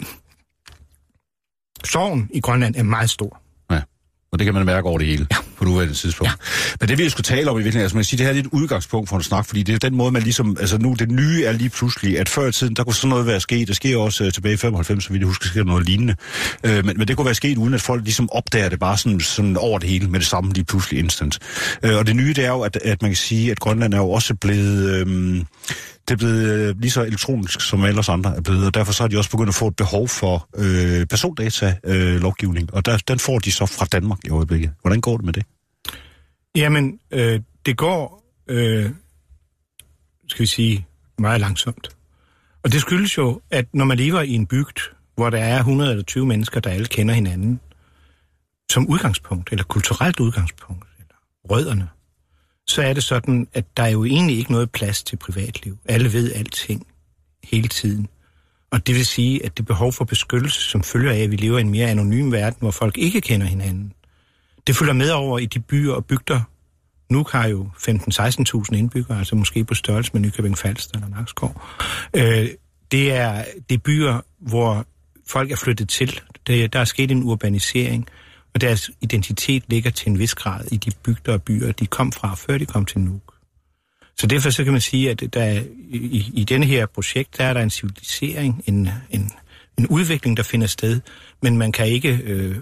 Sorgen i Grønland er meget stor. Ja, og det kan man mærke over det hele, ja, på nuværende tidspunkt. Ja. Men det vi skulle tale om i virkeligheden, altså man kan sige, det her er lidt et udgangspunkt for en snak, fordi det er den måde, man ligesom, altså nu, det nye er lige pludselig, at før i tiden, der kunne sådan noget være sket, det sker også uh, tilbage i femoghalvfems, så vidt jeg husker, sker noget lignende, uh, men, men det kunne være sket, uden at folk ligesom opdager det bare sådan, sådan over det hele, med det samme lige pludselig instant. Uh, og det nye, det er jo, at, at man kan sige, at Grønland er jo også blevet... Um, Det er blevet lige så elektronisk, som alle os andre er blevet, og derfor så har de også begyndt at få et behov for øh, persondata-lovgivning, øh, og der, den får de så fra Danmark i øjeblikket. Hvordan går det med det? Jamen, øh, det går, øh, skal vi sige, meget langsomt. Og det skyldes jo, at når man lever i en bygd, hvor der er et hundrede eller tyve mennesker, der alle kender hinanden, som udgangspunkt, eller kulturelt udgangspunkt, eller rødderne, så er det sådan, at der er jo egentlig ikke noget plads til privatliv. Alle ved alting hele tiden. Og det vil sige, at det behov for beskyttelse, som følger af, at vi lever i en mere anonym verden, hvor folk ikke kender hinanden, det følger med over i de byer og bygder. Nuuk har jo femten til seksten tusind indbyggere, altså måske på størrelse med Nykøbing Falster eller Nakskov. Øh, det, er, det er byer, hvor folk er flyttet til. Det, der er sket en urbanisering, og deres identitet ligger til en vis grad i de bygder og byer, de kom fra, før de kom til Nuuk. Så derfor så kan man sige, at der er, i, i denne her projekt, der er der en civilisering, en, en, en udvikling, der finder sted, men man kan ikke øh,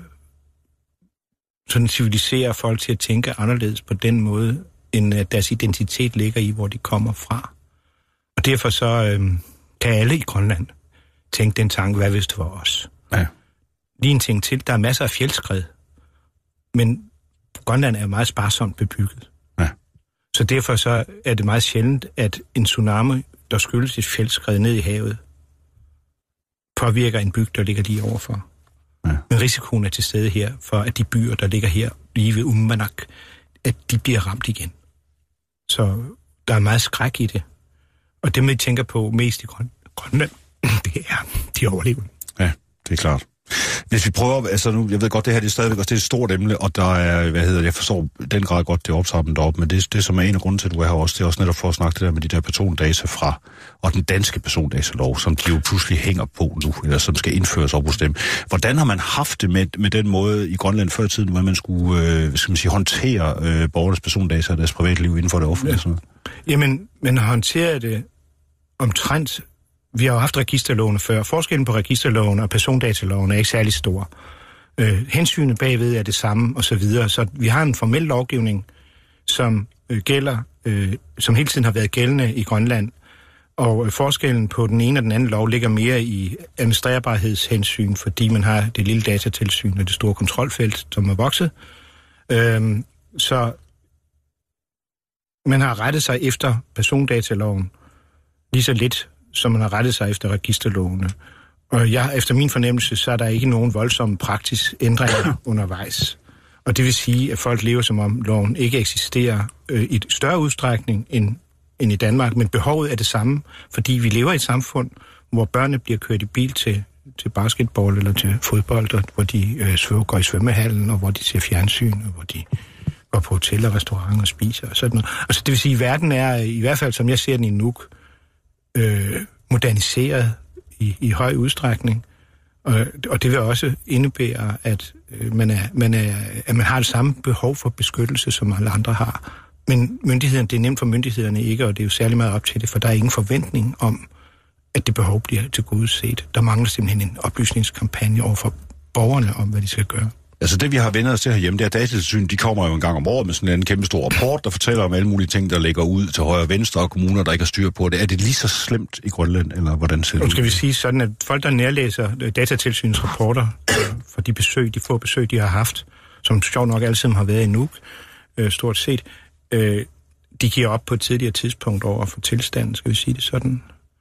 sådan civilisere folk til at tænke anderledes på den måde, end at deres identitet ligger i, hvor de kommer fra. Og derfor så øh, kan alle i Grønland tænke den tanke, hvad hvis det var os? Ja. Lige en ting til, der er masser af fjeldskred, men Grønland er meget sparsomt bebygget. Ja. Så derfor så er det meget sjældent, at en tsunami, der skyldes et fjeldskred ned i havet, påvirker en bygd, der ligger lige overfor. Ja. Men risikoen er til stede her, for at de byer, der ligger her lige ved Uummannaq, at de bliver ramt igen. Så der er meget skræk i det. Og det, man tænker på mest i Grønland, det er de overlevende. Ja, det er klart. Hvis vi prøver, altså nu, jeg ved godt, det her det er stadigvæk også det er et stort emne, og der er, hvad hedder det, jeg forstår den grad godt, det optager dem deroppe, men det, det som er en af grunden til, at du er her også, det er også netop for at snakke det der med de der persondata fra, og den danske persondatalov, som de jo pludselig hænger på nu, eller som skal indføres op hos dem. Hvordan har man haft det med, med den måde i Grønland før i tiden, hvor man skulle, øh, skal man sige, håndtere øh, borgernes persondata og deres privatliv inden for det offentlige? Ja. Jamen, man har håndteret det omtrent. Vi har jo haft registerlovene før. Forskellen på registerloven og persondataloven er ikke særlig stor. Øh, hensynet bagved er det samme, og så videre. Så vi har en formel lovgivning, som øh, gælder, øh, som hele tiden har været gældende i Grønland. Og øh, forskellen på den ene og den anden lov ligger mere i administrerbarhedshensyn, fordi man har det lille datatilsyn og det store kontrolfelt, som er vokset. Øh, så man har rettet sig efter persondataloven lige så lidt, som man har rettet sig efter registerlovene. Og jeg, efter min fornemmelse, så er der ikke nogen voldsomme praktisk ændringer undervejs. Og det vil sige, at folk lever som om loven ikke eksisterer øh, i større udstrækning end, end i Danmark, men behovet er det samme, fordi vi lever i et samfund, hvor børnene bliver kørt i bil til, til basketball eller til fodbold, og hvor de øh, går i svømmehallen, og hvor de ser fjernsyn, og hvor de går på hotel og restaurant og spiser og sådan noget. Altså det vil sige, at verden er, i hvert fald som jeg ser den i Nuuk, Øh, moderniseret i, i høj udstrækning, og, og det vil også indebære, at, øh, man er, man er, at man har det samme behov for beskyttelse, som alle andre har. Men myndighederne, det er nemt for myndighederne ikke, og det er jo særlig meget op til det, for der er ingen forventning om, at det behov bliver tilgodeset. Der mangler simpelthen en oplysningskampagne over for borgerne om, hvad de skal gøre. Altså det, vi har vendt os til herhjemme, det er Datatilsynet, de kommer jo en gang om året med sådan en kæmpe stor rapport, der fortæller om alle mulige ting, der ligger ud til højre og venstre, og kommuner, der ikke har styr på det. Er det lige så slemt i Grønland, eller hvordan ser det ud? Nu skal vi sige sådan, at folk, der nærlæser Datatilsynets rapporter for de besøg, de få besøg, de har haft, som sjovt nok altid har været i Nuuk, øh, stort set, øh, de giver op på et tidligere tidspunkt over for tilstanden, skal vi sige det sådan.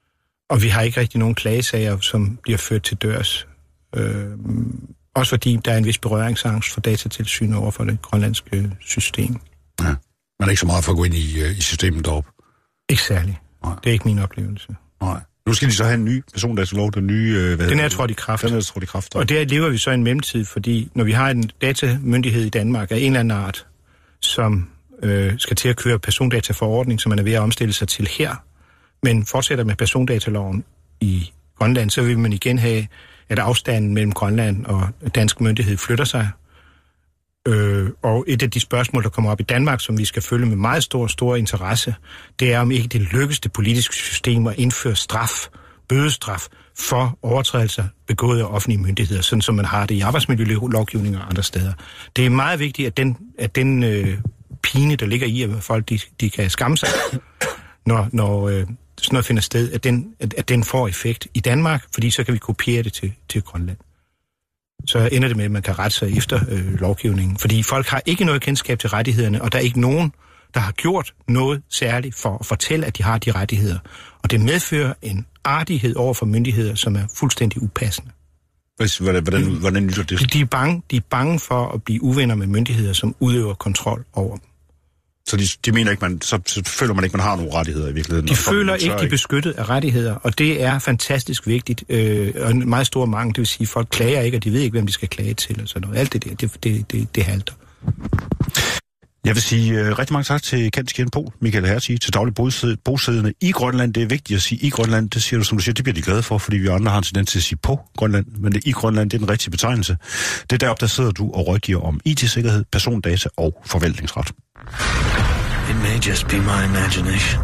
og vi har ikke rigtig nogen klagesager, som bliver ført til dørs. Øh, også fordi der er en vis berøringsangst for datatilsyn over for det grønlandske system. Ja. Man er ikke så meget for at gå ind i, i systemet deroppe? Ikke særlig. Nej. Det er ikke min oplevelse. Nej. Nu skal de så have en ny persondatalov, den nye... Hvad den er trådt i kraft. Den er trådt i kraft. Og der lever vi så en mellemtid, fordi når vi har en datamyndighed i Danmark af en eller anden art, som øh, skal til at køre persondataforordning, som man er ved at omstille sig til her, men fortsætter med persondataloven i Grønland, så vil man igen have, at afstanden mellem Grønland og dansk myndighed flytter sig. Øh, og et af de spørgsmål, der kommer op i Danmark, som vi skal følge med meget stor, stor interesse, det er, om ikke det lykkes det politiske system at indføre straf, bødestraf, for overtrædelser begået af offentlige myndigheder, sådan som man har det i arbejdsmiljølovgivning og andre steder. Det er meget vigtigt, at den, at den øh, pine, der ligger i, at folk de, de kan skamme sig, når, når øh, sådan noget finder sted, at den, at, at den får effekt i Danmark, fordi så kan vi kopiere det til, til Grønland. Så ender det med, at man kan rette sig efter øh, lovgivningen. Fordi folk har ikke noget kendskab til rettighederne, og der er ikke nogen, der har gjort noget særligt for at fortælle, at de har de rettigheder. Og det medfører en artighed over for myndigheder, som er fuldstændig upassende. Hvordan, hvordan, hvordan nytter det? De er, bange, de er bange for at blive uvenner med myndigheder, som udøver kontrol over dem. Så de, de mener ikke, man, så, så føler man ikke, man har nogen rettigheder i virkeligheden? De føler ikke, de er beskyttet af rettigheder, og det er fantastisk vigtigt, øh, og en meget stor mangel, det vil sige, at folk klager ikke, og de ved ikke, hvem de skal klage til, og sådan noget. Alt det der, det, det, det, det halter. Jeg vil sige uh, rigtig mange tak til Kent Skjern-Pohl, Michael Hertie, til daglig bosiddende i Grønland. Det er vigtigt at sige i Grønland, det siger du, som du siger, det bliver de glade for, fordi vi andre har en tendens til at sige på Grønland, men det, i Grønland, det er den rigtige betegnelse. Det er deroppe, der sidder du og rådgiver om I T-sikkerhed, persondata og forvaltningsret. It may just be my imagination.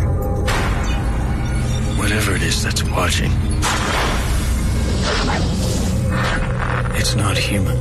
Whatever it is that's watching, it's not human.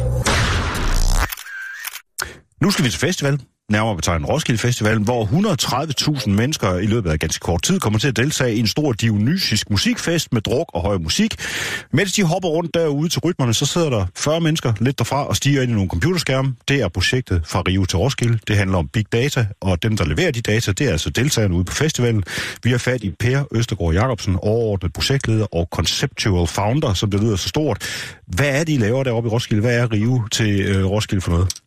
Nu skal vi til festival, nærmere betegnet Roskilde Festivalen, hvor et hundrede og tredive tusind mennesker i løbet af ganske kort tid kommer til at deltage i en stor dionysisk musikfest med druk og høj musik. Mens de hopper rundt derude til rytmerne, så sidder der fyrre mennesker lidt derfra og stiger ind i nogle computerskærme. Det er projektet fra Rio til Roskilde. Det handler om big data, og dem, der leverer de data, det er altså deltagerne ude på festivalen. Vi har fat i Per Østergaard Jacobsen, overordnet projektleder og conceptual founder, som det lyder så stort. Hvad er det, I laver deroppe i Roskilde? Hvad er Rio til øh, Roskilde for noget?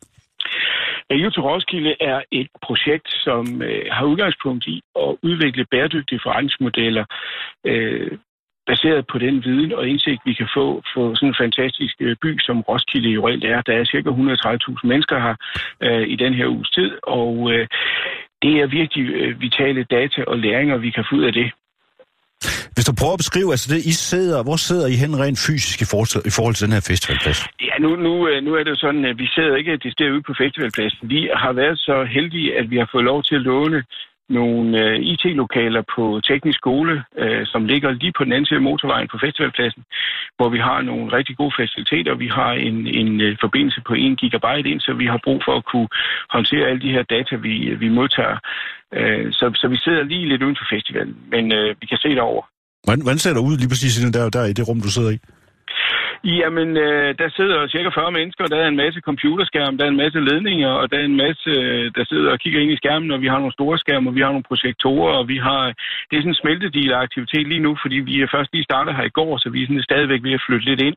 Rio til Roskilde er et projekt, som øh, har udgangspunkt i at udvikle bæredygtige forretningsmodeller, øh, baseret på den viden og indsigt, vi kan få for sådan en fantastisk øh, by, som Roskilde jo reelt er. Der er cirka et hundrede og tredive tusind mennesker her øh, i den her uges tid, og øh, det er virkelig øh, vitale data og læringer, vi kan få ud af det. Hvis du prøver at beskrive, altså det, I sidder, hvor sidder I hen rent fysisk i forhold til, i forhold til den her festivalplads? Ja, nu, nu, nu er det jo sådan, at vi sidder ikke det sted ude på festivalpladsen. Vi har været så heldige, at vi har fået lov til at låne nogle uh, I T-lokaler på teknisk skole, uh, som ligger lige på den anden side af motorvejen på festivalpladsen, hvor vi har nogle rigtig gode faciliteter. Vi har en, en uh, forbindelse på en gigabyte ind, så vi har brug for at kunne håndtere alle de her data, vi, vi modtager. Uh, så, så vi sidder lige lidt uden for festivalen, men uh, vi kan se derover. Hvordan, hvordan ser det ud lige præcis der, der i det rum, du sidder i? Jamen, øh, der sidder cirka fyrre mennesker, der er en masse computerskærme, der er en masse ledninger, og der er en masse, der sidder og kigger ind i skærmen, og vi har nogle store skærme, og vi har nogle projektorer, og vi har, det er sådan en smeltedeal-aktivitet lige nu, fordi vi er først lige startet her i går, så vi er sådan stadigvæk ved at flytte lidt ind.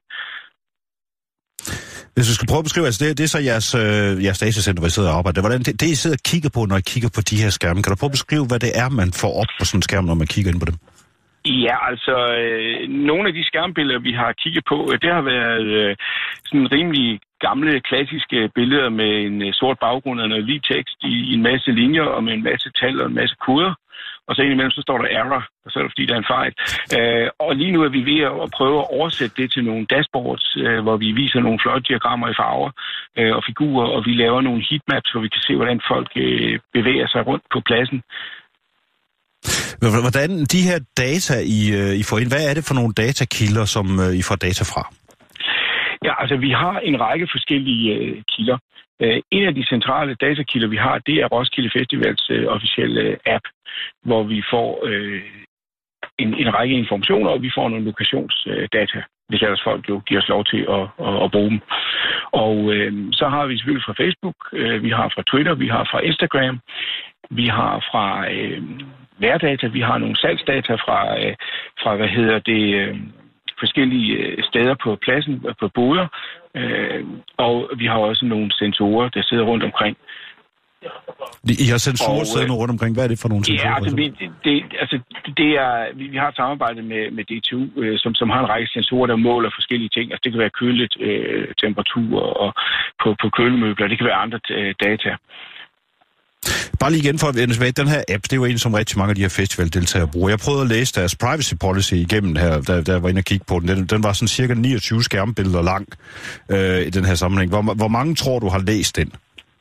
Hvis du skal prøve at beskrive, altså det, det er så jeres, øh, jeres datacenter, hvor I sidder og arbejder. Hvordan det, det, I sidder og kigger på, når I kigger på de her skærme, kan du prøve at beskrive, hvad det er, man får op på sådan en skærm, når man kigger ind på dem? Ja, altså, øh, nogle af de skærmbilleder, vi har kigget på, det har været øh, sådan rimelig gamle, klassiske billeder med en øh, sort baggrund og noget hvid tekst i, i en masse linjer og med en masse tal og en masse koder. Og så indimellem så står der error, og så er det fordi, der er en fejl. Øh, og lige nu er vi ved at prøve at oversætte det til nogle dashboards, øh, hvor vi viser nogle flotte diagrammer i farver øh, og figurer, og vi laver nogle heatmaps, hvor vi kan se, hvordan folk øh, bevæger sig rundt på pladsen. Hvordan de her data, I, I får ind, hvad er det for nogle datakilder, som I får data fra? Ja, altså vi har en række forskellige uh, kilder. Uh, en af de centrale datakilder, vi har, det er Roskilde Festivals uh, officielle uh, app, hvor vi får uh, en, en række informationer, og vi får nogle lokationsdata, uh, hvis ellers folk jo giver os lov til at, at, at bruge dem. Og uh, så har vi selvfølgelig fra Facebook, uh, vi har fra Twitter, vi har fra Instagram. vi har fra øh, værdata, vi har nogle salgsdata fra, øh, fra hvad hedder det, øh, forskellige øh, steder på pladsen, på boder, øh, og vi har også nogle sensorer, der sidder rundt omkring. I har sensorer siddende rundt omkring. Hvad er det for nogle sensorer? Ja, altså, vi, det, altså, det er, vi, vi har et samarbejde med, med D T U, øh, som, som har en række sensorer, der måler forskellige ting. Altså, det kan være kølet øh, temperatur og på, på kølemøbler, det kan være andre øh, data. Bare lige igen for at vende tilbage. Den her app, det er jo en, som rigtig mange af de her festivaldeltagere bruger. Jeg prøvede at læse deres privacy policy igennem her, da, da jeg var inde og kigge på den. Den, den var sådan cirka niogtyve skærmbilleder lang øh, i den her sammenhæng. Hvor, hvor mange tror du har læst den?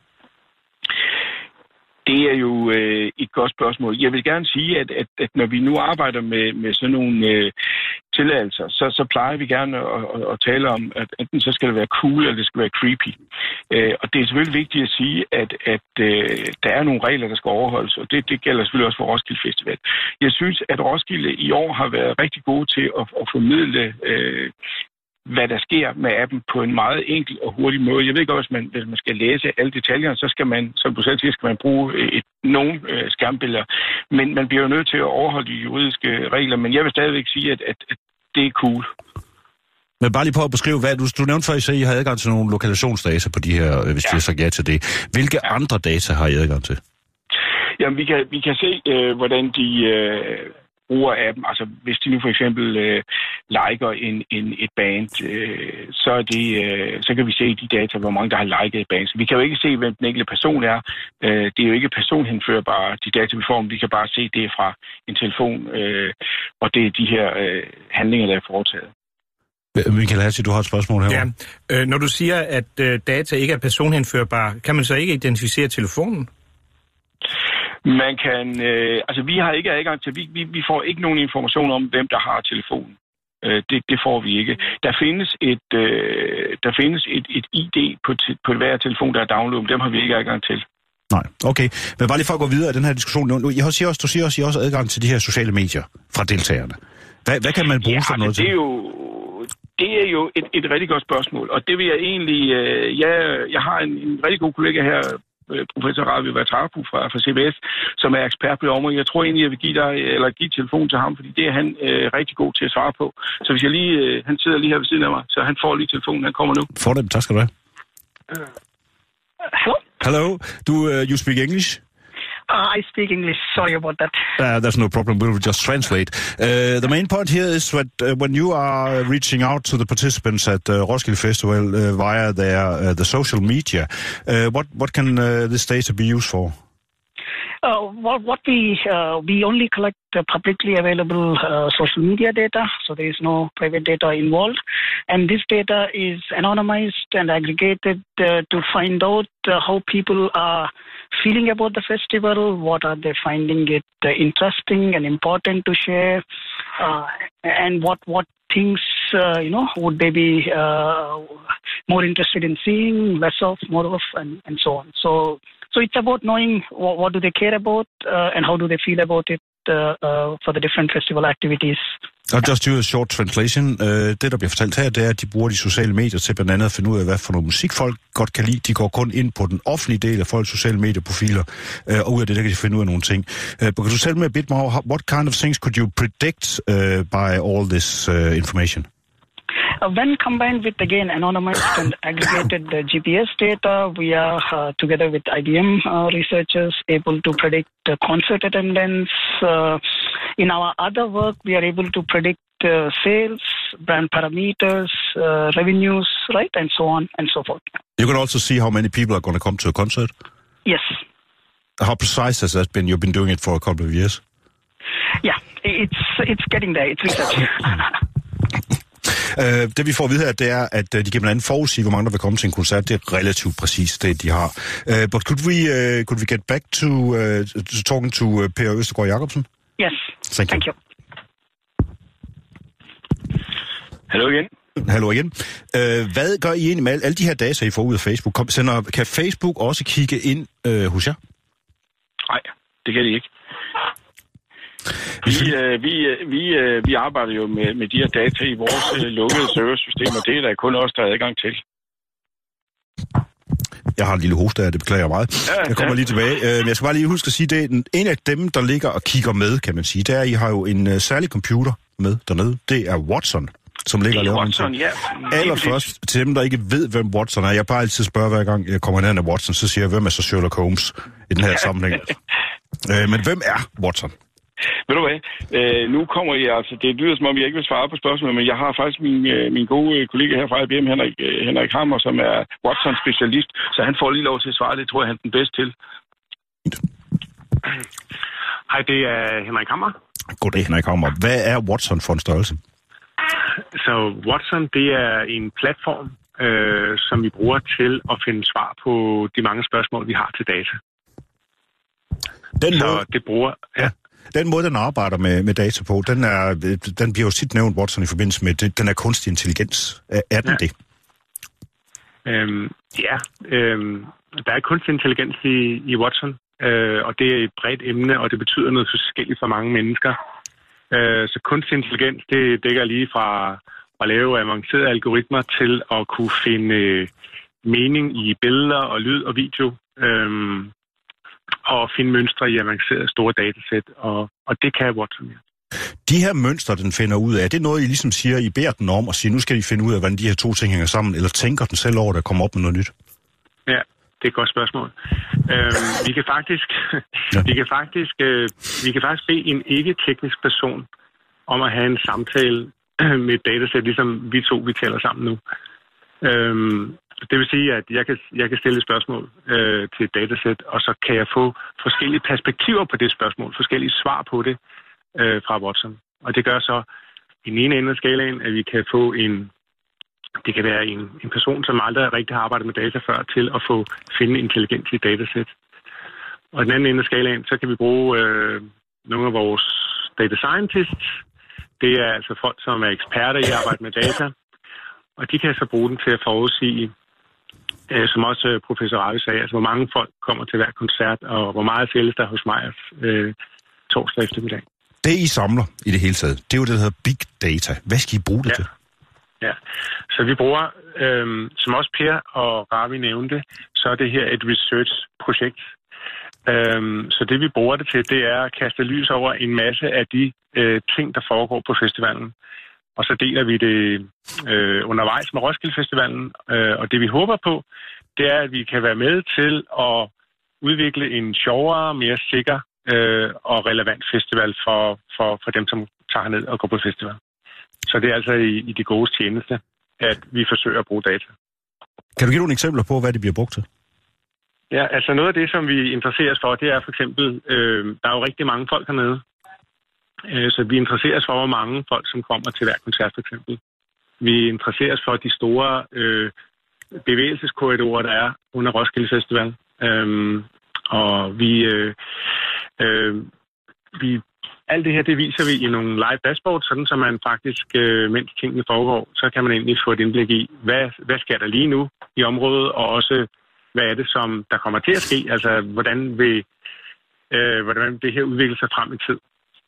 Det er jo øh, et godt spørgsmål. Jeg vil gerne sige, at, at, at når vi nu arbejder med, med sådan nogle øh, tilladelser, så, så plejer vi gerne at, at, at tale om, at enten så skal det være cool, eller det skal være creepy. Øh, og det er selvfølgelig vigtigt at sige, at, at øh, der er nogle regler, der skal overholdes, og det, det gælder selvfølgelig også for Roskilde Festival. Jeg synes, at Roskilde i år har været rigtig gode til at, at formidle øh, hvad der sker med appen på en meget enkel og hurtig måde. Jeg ved godt, hvis man, hvis man skal læse alle detaljerne, så skal man, som du selv siger, skal man bruge et, nogle øh, skærmbilleder. Men man bliver jo nødt til at overholde de juridiske regler. Men jeg vil stadigvæk sige, at, at, at det er cool. Men bare lige på at beskrive, hvad du, du nævnte før, at I har adgang til nogle lokalisationsdata på de her, hvis ja. de har sagt ja til det. Hvilke ja. andre data har I adgang til? Jamen, vi kan, vi kan se, øh, hvordan de øh, bruger appen. Altså, hvis de nu for eksempel øh, liker en, en, et band, øh, så, er det, øh, så kan vi se de data, hvor mange der har liket et band. Så vi kan jo ikke se, hvem den enkelte person er. Øh, det er jo ikke personhenførbare, de data, vi får, men vi kan bare se det fra en telefon, øh, og det er de her øh, handlinger, der er foretaget. Michael Hassi, du har et spørgsmål her. Ja, øh, når du siger, at øh, data ikke er personhenførbare, kan man så ikke identificere telefonen? Man kan, øh, altså vi har ikke adgang til, vi, vi, vi får ikke nogen information om, hvem der har telefonen. Øh, det, det får vi ikke. Der findes et, øh, der findes et, et I D på, på hver telefon, der er downloadet, dem har vi ikke adgang til. Nej, okay. Men bare lige for at gå videre i den her diskussion. Nu, jeg siger også, du siger også, at I også har adgang til de her sociale medier fra deltagerne. Hvad, hvad kan man bruge ja, for noget altså, det er jo, det er jo et, et rigtig godt spørgsmål, og det vil jeg egentlig, øh, jeg, jeg har en, en rigtig god kollega her, professor Ravi Vatrapu fra, fra C B S, som er ekspert på det område. Jeg tror egentlig, jeg vil give dig, eller give telefonen til ham, fordi det er han øh, rigtig god til at svare på. Så hvis jeg lige, øh, han sidder lige her ved siden af mig, så han får lige telefonen, han kommer nu. For dem, tak skal du have. Uh, hello? Hello, do uh, you speak English? Uh, I speak English. Sorry about that. Uh, that's no problem. We'll just translate. Uh, the main point here is that uh, when you are reaching out to the participants at uh, Roskilde Festival uh, via their uh, the social media, uh, what what can uh, this data be used for? Uh, what, what we uh, we only collect uh, publicly available uh, social media data, so there is no private data involved, and this data is anonymized and aggregated uh, to find out uh, how people are feeling about the festival, what are they finding it uh, interesting and important to share, uh, and what what things uh, you know would they be uh, more interested in seeing, less of, more of, and, and so on. So. So it's about knowing what, what do they care about uh, and how do they feel about it uh, uh, for the different festival activities. I'll just do a short translation. Uh, det, der bliver fortalt her, det er, at de bruger de sociale medier til blandt andet at finde ud af, hvad for noget musik folk godt kan lide. De går kun ind på den offentlige del af folks sociale medieprofiler, uh, og ud af det, der kan de finde ud af nogle ting. Uh, but could you tell me a bit more, what kind of things could you predict uh, by all this uh, information? Uh, when combined with, again, anonymized and aggregated uh, G P S data, we are, uh, together with I B M uh, researchers, able to predict uh, concert attendance. Uh, in our other work, we are able to predict uh, sales, brand parameters, uh, revenues, right, and so on and so forth. You can also see how many people are going to come to a concert? Yes. How precise has that been? You've been doing it for a couple of years. Yeah, it's, it's getting there. It's research. Uh, det vi får at vide her, det er, at uh, de kan blandt andet forudsige, hvor mange der vil komme til en koncert. Det er relativt præcist, det de har. Uh, but could we, uh, could we get back to, uh, to talking to uh, Per Østergaard Jacobsen? Yes, thank you. Thank you. Hallo igen. Hallo igen. Uh, hvad gør I egentlig med alle de her data, I får ud af Facebook? Kom, sender, kan Facebook også kigge ind uh, hos jer? Nej, det kan de ikke. Vi, øh, vi, vi, øh, vi arbejder jo med, med de her data i vores øh, lukkede serversystemer. Det er der kun os, der er adgang til. Jeg har en lille hoste af det, beklager jeg meget. Ja, jeg kommer ja. lige tilbage. Øh, men jeg skal bare lige huske at sige, det er en af dem, der ligger og kigger med, kan man sige. Det er, I har jo en uh, særlig computer med dernede. Det er Watson, som ligger og laver Watson, ja. Allerførst, til dem, der ikke ved, hvem Watson er. Jeg bare altid spørger, hver gang jeg kommer ned af Watson, så siger jeg, hvem er så Sherlock Holmes i den her sammenhæng? øh, men hvem er Watson? Ved du hvad? Øh, nu kommer jeg, altså, det lyder som om, jeg ikke vil svare på spørgsmålet, men jeg har faktisk min, øh, min gode kollega her fra I B M, Henrik, øh, Henrik Hammer, som er Watson-specialist, så han får lige lov til at svare. Det tror jeg, han er den bedste til. Hej, det er Henrik Hammer. Goddag, Henrik Hammer. Hvad er Watson for en størrelse? Så Watson, det er en platform, øh, som vi bruger til at finde svar på de mange spørgsmål, vi har til data. Den så måde, det bruger... Ja. Den måde, den arbejder med, med data på, den, er, den bliver jo tit nævnt, Watson, i forbindelse med, det, den er kunstig intelligens. Er, er den ja. det? Øhm, ja, øhm, der er kunstig intelligens i, i Watson, øh, og det er et bredt emne, og det betyder noget forskelligt for mange mennesker. Øh, så kunstig intelligens, det dækker lige fra at lave avancerede algoritmer til at kunne finde mening i billeder og lyd og video, øh, og finde mønstre i avancerede store datasæt, og, og det kan Watson, ja. De her mønstre, den finder ud af, er det noget, I ligesom siger, I beder den om, og siger, nu skal I finde ud af, hvordan de her to ting hænger sammen, eller tænker den selv over, der kommer op med noget nyt? Ja, det er et godt spørgsmål. Øhm, vi kan faktisk, ja. vi kan faktisk, øh, vi kan faktisk bede en ikke-teknisk person om at have en samtale med et datasæt, ligesom vi to, vi taler sammen nu. Øhm, det vil sige, at jeg kan, jeg kan stille et spørgsmål øh, til et datasæt, og så kan jeg få forskellige perspektiver på det spørgsmål, forskellige svar på det øh, fra Watson. Og det gør så i den ene ende af skalaen, at vi kan få en, det kan være en, en person, som aldrig rigtig har arbejdet med data før, til at få finde intelligens i et datasæt. Og i den anden ende af skalaen, så kan vi bruge øh, nogle af vores data scientists. Det er altså folk, som er eksperter i at arbejde med data. Og de kan så bruge den til at forudsige, øh, som også professor Ravi sagde, altså hvor mange folk kommer til hver koncert, og hvor meget sælges der hos Meyers øh, torsdag eftermiddag. Det, I samler i det hele taget, det er jo det, der hedder big data. Hvad skal I bruge det ja. til? Ja, så vi bruger, øh, som også Per og Ravi nævnte, så er det her et research-projekt. Øh, så det, vi bruger det til, det er at kaste lys over en masse af de øh, ting, der foregår på festivalen. Og så deler vi det øh, undervejs med Roskilde Festivalen. Øh, og det vi håber på, det er, at vi kan være med til at udvikle en sjovere, mere sikker øh, og relevant festival for, for, for dem, som tager ned og går på festival. Så det er altså i, i de gode tjeneste, at vi forsøger at bruge data. Kan du give nogle eksempler på, hvad det bliver brugt til? Ja, altså noget af det, som vi interesserer os for, det er for eksempel, øh, der er jo rigtig mange folk hernede. Så vi interesserer os for, hvor mange folk, som kommer til hver koncert, for eksempel. Vi interesserer os for de store øh, bevægelseskorridorer, der er under Roskilde Festival. Øhm, og vi, øh, øh, vi, alt det her, det viser vi i nogle live dashboards, sådan så man faktisk, øh, mens tingene foregår, så kan man egentlig få et indblik i, hvad, hvad sker der lige nu i området, og også, hvad er det, som der kommer til at ske? Altså, hvordan vil, øh, hvordan det her udvikle sig frem i tid?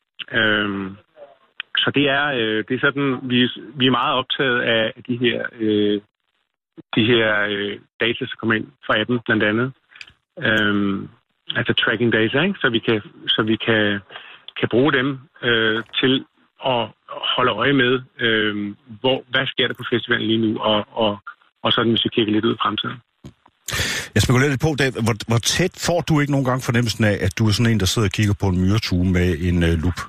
Øhm, så det er øh, det er sådan, vi, vi er meget optaget af de her øh, de her øh, data, som kommer ind fra appen blandt andet, øhm, altså tracking data, ikke? Så vi kan så vi kan kan bruge dem øh, til at holde øje med, øh, hvor hvad sker der på festivalen lige nu, og og og sådan hvis vi kigger lidt ud i fremtiden. Jeg spekulerer lidt på, David, hvor, hvor tæt får du ikke nogle gange fornemmelsen af, at du er sådan en, der sidder og kigger på en myretue med en øh, lup?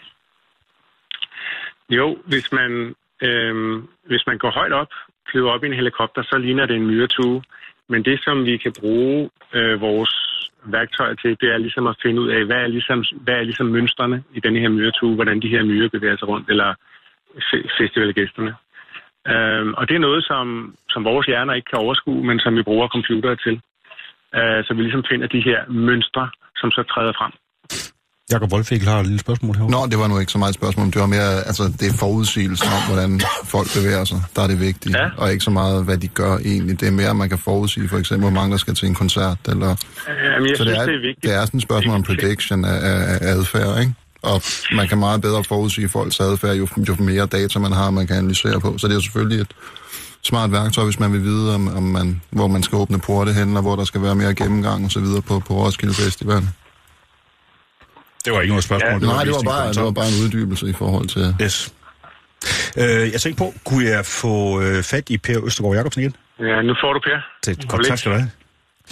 Jo, hvis man, øh, hvis man går højt op, flyver op i en helikopter, så ligner det en myretue. Men det, som vi kan bruge øh, vores værktøjer til, det er ligesom at finde ud af, hvad er ligesom, hvad er ligesom mønstrene i denne her myretue, hvordan de her myrer bevæger sig rundt, eller festivalgæsterne. Uh, og det er noget, som, som vores hjerner ikke kan overskue, men som vi bruger computere til. Uh, så vi ligesom finder de her mønstre, som så træder frem. Jakob Wolfik har et lille spørgsmål herovre. Nå, det var nu ikke så meget et spørgsmål. Det var mere, altså, det er forudsigelsen om, hvordan folk bevæger sig. Der er det vigtige. Ja. Og ikke så meget, hvad de gør egentlig. Det er mere, man kan forudsige, for eksempel, hvor mange der skal til en koncert. Eller... Jamen, jeg så synes, det er, det er vigtigt. Det er sådan et spørgsmål om prediction af, af adfærd, ikke? Og man kan meget bedre forudsige folks adfærd, jo, jo mere data man har, man kan analysere på. Så det er jo selvfølgelig et, smart værktøj, hvis man vil vide, om, om man, hvor man skal åbne porte hen, og hvor der skal være mere gennemgang og så videre på, på Roskilde Festival. Det var ikke noget spørgsmål. Ja, det var, nej, det var, bare, det var bare en uddybelse i forhold til... Yes. Øh, jeg tænkte på, kunne jeg få øh, fat i Per Østergaard Jacobsen igen? Ja, nu får du Per. Det, godt, tak skal du have.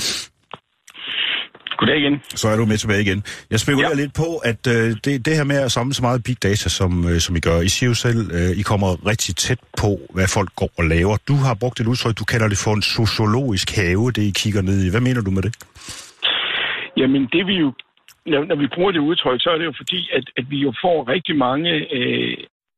Goddag igen. Så er du med tilbage igen. Jeg spekulerer ja. lidt på, at øh, det, det her med at samle så meget big data, som, øh, som I gør, I siger jo selv, øh, I kommer rigtig tæt på, hvad folk går og laver. Du har brugt et udtryk, du kalder det for en sociologisk have, det I kigger ned i. Hvad mener du med det? Jamen, det vi jo, når, når vi bruger det udtryk, så er det jo fordi, at, at vi jo får rigtig mange øh,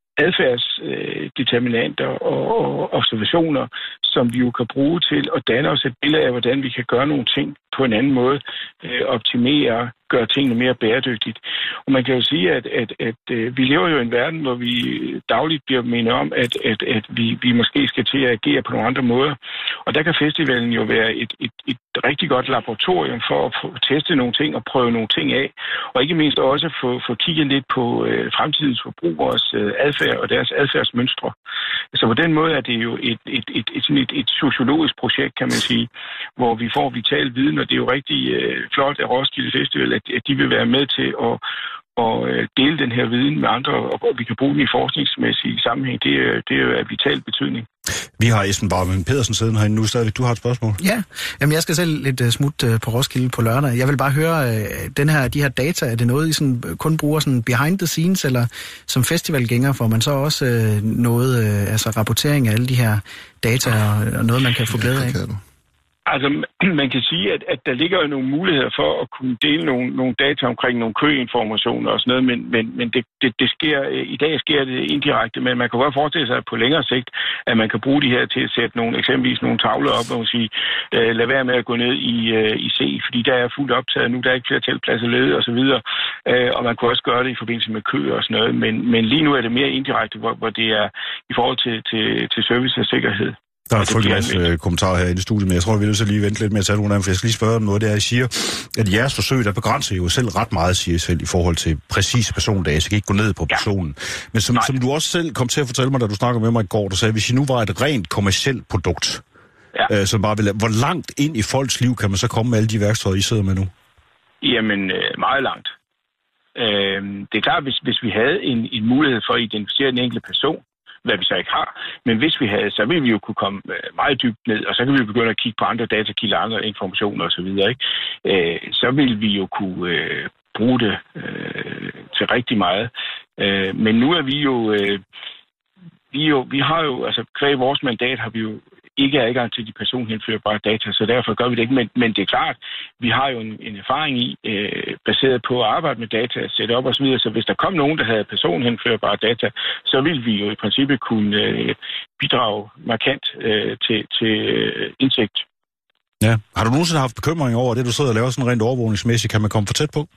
adfærdsdeterminanter øh, og, og observationer, som vi jo kan bruge til at danne os et billede af, hvordan vi kan gøre nogle ting på en anden måde, øh, optimere, gøre tingene mere bæredygtigt. Og man kan jo sige, at, at, at, at vi lever jo i en verden, hvor vi dagligt bliver mindet om, at, at, at vi, vi måske skal til at agere på nogle andre måder. Og der kan festivalen jo være et, et, et rigtig godt laboratorium for at få testet nogle ting og prøve nogle ting af. Og ikke mindst også få, få kigget lidt på øh, fremtidens forbrugeres øh, adfærd og deres adfærdsmønstre. Så på den måde er det jo et, et, et, et, et, et sociologisk projekt, kan man sige, hvor vi får vital viden, og det er jo rigtig øh, flot af Roskilde Festival, at, at de vil være med til at og dele den her viden med andre, og vi kan bruge den i forskningsmæssig sammenhæng. Det er, det er af vital betydning. Vi har Esben Barmen Pedersen siden herinde nu. Stadigvæk, du har et spørgsmål? Ja, jamen jeg skal selv lidt smut på Roskilde på lørdag. Jeg vil bare høre, den her, de her data, er det noget, I sådan kun bruger sådan behind the scenes, eller som festivalgænger får man så også noget, altså rapportering af alle de her data, og noget, man kan få glæde af? Altså, man kan sige, at, at der ligger jo nogle muligheder for at kunne dele nogle, nogle data omkring nogle køinformationer og sådan noget, men, men, men det, det, det sker, i dag sker det indirekte, men man kan godt forestille sig på længere sigt, at man kan bruge de her til at sætte nogle, eksempelvis nogle tavler op, og sige, øh, lad være med at gå ned i, øh, i C, fordi der er fuldt optaget nu, der er ikke flere teltpladser ledige og så videre, øh, og man kan også gøre det i forbindelse med kø og sådan noget, men, men lige nu er det mere indirekte, hvor, hvor det er i forhold til, til, til service og sikkerhed. Der er selvfølgelig en masse øh, kommentarer her i det studie, men jeg tror, vi vil så lige vente lidt med at tage nogle af dem, for jeg skal lige spørge om noget, det er, I siger, at jeres forsøg, der begrænser jo selv ret meget, siger I selv, i forhold til præcise persondata, så I kan ikke gå ned på personen. Ja. Men som, som du også selv kom til at fortælle mig, da du snakkede med mig i går, du sagde, at hvis I nu var et rent kommercielt produkt, ja. øh, som bare vil, hvor langt ind i folks liv kan man så komme med alle de værktøjer, I sidder med nu? Jamen, øh, meget langt. Øh, det er klart, hvis, hvis vi havde en, en mulighed for at identificere den enkelte person, hvad vi så ikke har. Men hvis vi havde, så ville vi jo kunne komme meget dybt ned, og så kan vi begynde at kigge på andre datakilder, andre informationer osv. Øh, så ville vi jo kunne øh, bruge det øh, til rigtig meget. Øh, men nu er vi jo, øh, vi jo, vi har jo, altså kvæg vores mandat har vi jo ikke adgang til de personhenførbare data, så derfor gør vi det ikke. Men, men det er klart, vi har jo en, en erfaring i, øh, baseret på at arbejde med data, sætte op og så videre, så hvis der kom nogen, der havde personhenførbare data, så ville vi jo i princippet kunne øh, bidrage markant øh, til, til øh, indsigt. Ja. Har du nogensinde haft bekymring over det, du sidder og laver sådan rent overvågningsmæssigt? Kan man komme for tæt på?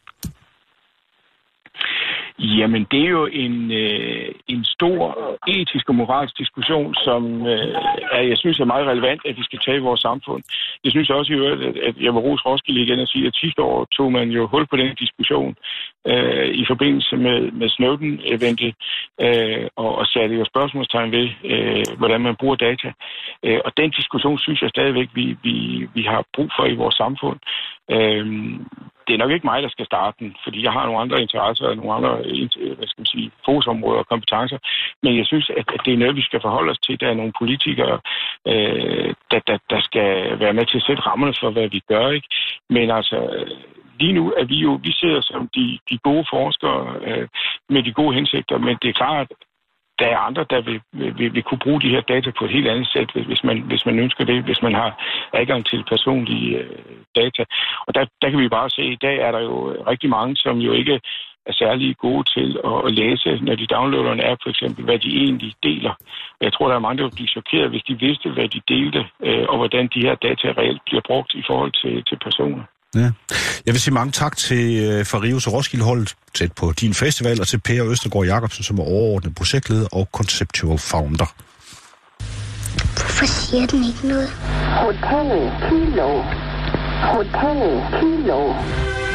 Jamen, det er jo en, øh, en stor etisk og moralsk diskussion, som øh, er, jeg synes er meget relevant, at vi skal tage i vores samfund. Jeg synes også, at, at jeg vil rose Roskilde igen og sige, at sidste år tog man jo hul på den diskussion øh, i forbindelse med, med Snowden-eventet øh, og, og satte jo spørgsmålstegn ved, øh, hvordan man bruger data. Øh, og den diskussion synes jeg stadigvæk, vi, vi, vi har brug for i vores samfund. Øh, Det er nok ikke mig, der skal starte den, fordi jeg har nogle andre interesser og nogle andre, hvad skal man sige, fokusområder og kompetencer. Men jeg synes, at det er noget, vi skal forholde os til. Der er nogle politikere, øh, der, der, der skal være med til at sætte rammerne for, hvad vi gør, ikke? Men altså, lige nu er vi jo, vi sidder som de, de gode forskere øh, med de gode hensigter, men det er klart, der er andre, der vil, vil, vil kunne bruge de her data på et helt andet sæt, hvis man, hvis man ønsker det, hvis man har adgang til personlige øh, data. Og der, der kan vi bare se, at i dag er der jo rigtig mange, som jo ikke er særlig gode til at, at læse, når de downloader en app, for eksempel, hvad de egentlig deler. Jeg tror, der er mange, der vil blive chokeret, hvis de vidste, hvad de delte, øh, og hvordan de her data reelt bliver brugt i forhold til, til personer. Ja. Jeg vil sige mange tak til uh, Farius og Roskilde-holdet tæt på din festival, og til Per Østergaard Jacobsen, som er overordnet projektleder og conceptual founder. Hvorfor siger den ikke noget? Hotel Kilo. Hotel Kilo.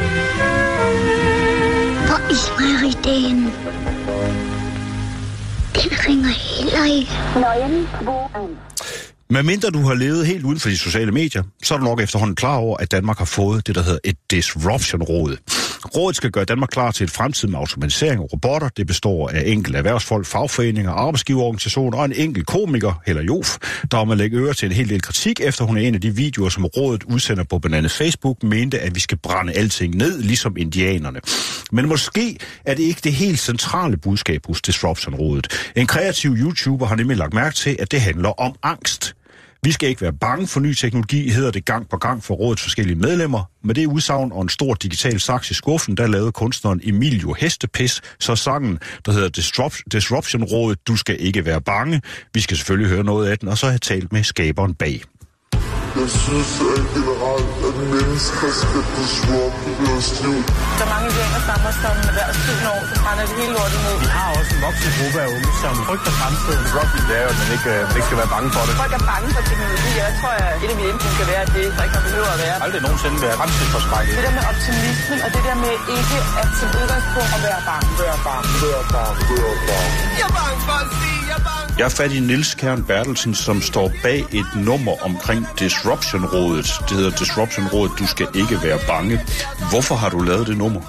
Hvor er ideen? Den ringer heller ikke. Men mindre du har levet helt uden for de sociale medier, så er du nok efterhånden klar over, at Danmark har fået det, der hedder et Disruption-råd. Rådet skal gøre Danmark klar til et fremtid med automatisering og robotter. Det består af enkelte erhvervsfolk, fagforeninger, arbejdsgiverorganisationer og en enkelt komiker, Hella Joof, der om at lægge øre til en hel del kritik, efter hun er en af de videoer, som rådet udsender på blandt andet Facebook, mente, at vi skal brænde alting ned, ligesom indianerne. Men måske er det ikke det helt centrale budskab hos Disruption-rådet. En kreativ YouTuber har nemlig lagt mærke til, at det handler om angst. Vi skal ikke være bange for ny teknologi, hedder det gang på gang for rådets forskellige medlemmer. Med det udsagn og en stor digital saks i skuffen, der lavede kunstneren Emilio Hestepis så sangen, der hedder Disruption-rådet, du skal ikke være bange. Vi skal selvfølgelig høre noget af den, og så have talt med skaberen bag. Jeg synes at generelt, at mennesker skal disrupte deres liv. Der er mange idealer stammer, som hver syvende år, så brænder det hele lortet ned. Vi har også en voksen gruppe af unge, som frygter fremtiden. Disruption, det er jo, at man ikke, man ikke skal være bange for det. Folk er bange for teknologi, og jeg tror, at et af mine indtryk kan være, at det så ikke man behøver at være. Aldrig nogensinde være fremtidsforskrækket. Det der med optimismen, og det der med ikke at som udgangspunkt at være bange. Være bange, være bange, være bange. Jeg er bange for at sige, jeg er bange. Jeg er fat i Niels Kern Bertelsen, som står bag et nummer omkring Disruption-rådet. Det hedder Disruption-rådet, du skal ikke være bange. Hvorfor har du lavet det nummer?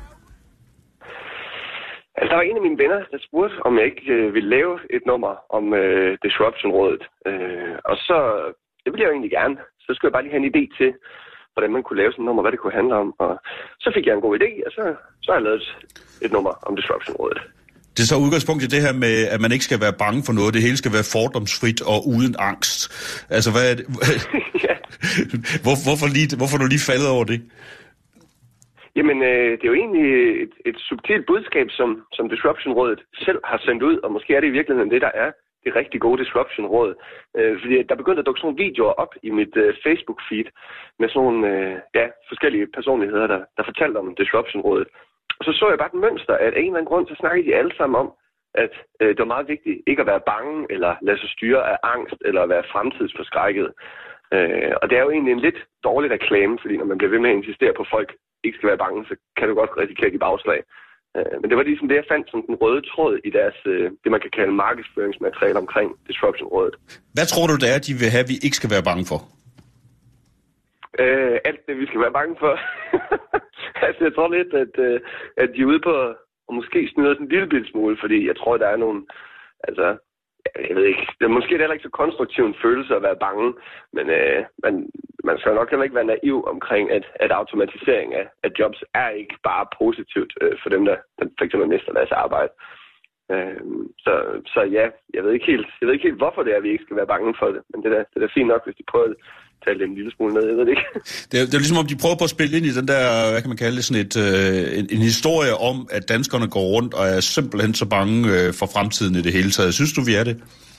Altså, der var en af mine venner, der spurgte, om jeg ikke øh, ville lave et nummer om øh, Disruption-rådet. Øh, og så, det ville jeg jo egentlig gerne. Så skulle jeg bare lige have en idé til, hvordan man kunne lave sådan et nummer, hvad det kunne handle om. Og så fik jeg en god idé, og så, så har jeg lavet et, et nummer om Disruption-rådet. Det er så udgangspunkt i det her med, at man ikke skal være bange for noget. Det hele skal være fordomsfrit og uden angst. Altså, hvad er det? Ja. Hvor, hvorfor, lige, hvorfor er du lige faldet over det? Jamen, øh, det er jo egentlig et, et subtilt budskab, som, som Disruption-rådet selv har sendt ud, og måske er det i virkeligheden det, der er det rigtig gode Disruption-råd. Øh, fordi der begyndte at dukke sådan nogle videoer op i mit øh, Facebook-feed med sådan nogle øh, ja, forskellige personligheder, der, der fortalte om Disruption-rådet. Og så så jeg bare et mønster, at af en eller anden grund, så snakkede de alle sammen om, at øh, det var meget vigtigt ikke at være bange, eller lade sig styre af angst, eller at være fremtidsforskrækket. Øh, og det er jo egentlig en lidt dårlig reklame, fordi når man bliver ved med at insistere på, at folk ikke skal være bange, så kan du godt risikere de bagslag. Øh, men det var ligesom det, jeg fandt som den røde tråd i deres, øh, det man kan kalde markedsføringsmateriale omkring Disruption-rådet. Hvad tror du, det er, de vil have, vi ikke skal være bange for? Øh, alt det, vi skal være bange for. Altså, jeg tror lidt, at, øh, at de er ude på at måske snyde os en lille bitte smule, fordi jeg tror, der er nogle, altså, jeg ved ikke, det er måske heller ikke så konstruktiv en følelse at være bange, men øh, man, man skal nok heller ikke være naiv omkring, at, at automatisering af, af jobs er ikke bare positivt øh, for dem, der, der for eksempel mister deres arbejde. Øh, så, så ja, jeg ved ikke helt, jeg ved ikke helt, hvorfor det er, at vi ikke skal være bange for det, men det er, det er fint nok, hvis de prøver det. Tale en lille smule ned, jeg ved det ikke. Det er, det er ligesom om, de prøver på at spille ind i den der, hvad kan man kalde det, sådan et, øh, en, en historie om, at danskerne går rundt og er simpelthen så bange øh, for fremtiden i det hele taget. Synes du, vi er det?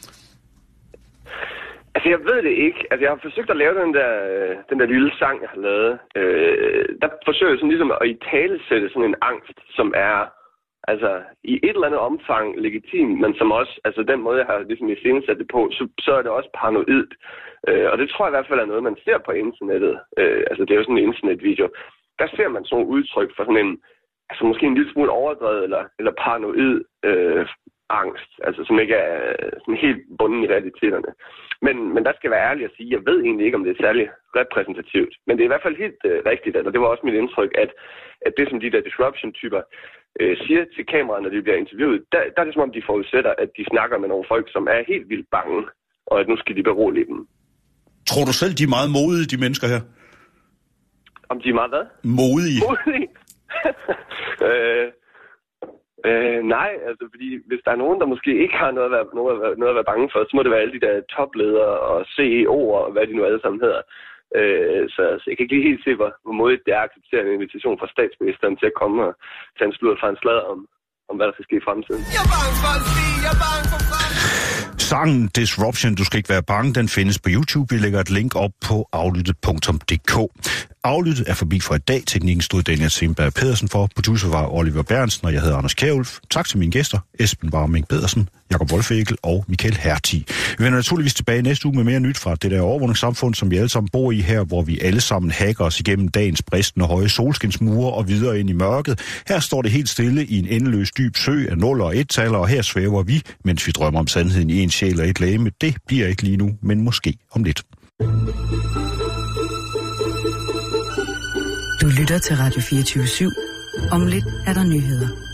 Altså, jeg ved det ikke. Altså, jeg har forsøgt at lave den der, øh, den der lille sang, jeg har lavet. Øh, der forsøger jeg sådan ligesom at italesætte sådan en angst, som er altså i et eller andet omfang legitim, men som også, altså den måde, jeg har ligesom iscenesat det på, så, så er det også paranoidt. Øh, og det tror jeg i hvert fald er noget, man ser på internettet. Øh, altså det er jo sådan en internetvideo. Der ser man sådan nogle udtryk for sådan en, altså måske en lille smule overdrevet eller, eller paranoid øh, angst, altså som ikke er sådan helt bunden i realiteterne. Men, men der skal være ærlig at sige, jeg ved egentlig ikke, om det er særlig repræsentativt. Men det er i hvert fald helt øh, rigtigt, og det var også mit indtryk, at, at det som de der disruption-typer øh, siger til kameraet, når de bliver interviewet, der, der er det som om, de forudsætter, at de snakker med nogle folk, som er helt vildt bange, og at nu skal de berolige dem. Tror du selv, de er meget modige, de mennesker her? Om de er meget hvad? Modige. Modige? øh, øh, nej, altså fordi hvis der er nogen, der måske ikke har noget at, være, noget, at være, noget at være bange for, så må det være alle de der topledere og C E O'er og hvad de nu alle sammen hedder. Øh, så, så jeg kan ikke lige helt se, hvor, hvor modigt det er at acceptere en invitation fra statsministeren til at komme og tage en sludder fra en sladder om, om hvad der skal ske i fremtiden. Så Sangen Disruption, du skal ikke være bange, den findes på YouTube. Vi lægger et link op på aflyttet punktum d k. Aflyttet er forbi for i dag. Teknikken stod Daniel Simberg Pedersen for. Producer var Oliver Bernsen, og jeg hedder Anders Kjærulf. Tak til mine gæster, Esben Warming Pedersen, Jakob Wolfægel og Michael Hertie. Vi vender naturligvis tilbage næste uge med mere nyt fra det der overvågningssamfund, som vi alle sammen bor i her, hvor vi alle sammen hacker os igennem dagens bristende høje solskinsmure og videre ind i mørket. Her står det helt stille i en endeløs dyb sø af nul og et-taller, og her svæver vi, mens vi drømmer om sandheden i en sjæl og et legeme. Det bliver ikke lige nu, men måske om lidt. Du lytter til Radio fireogtyve syv. Om lidt er der nyheder.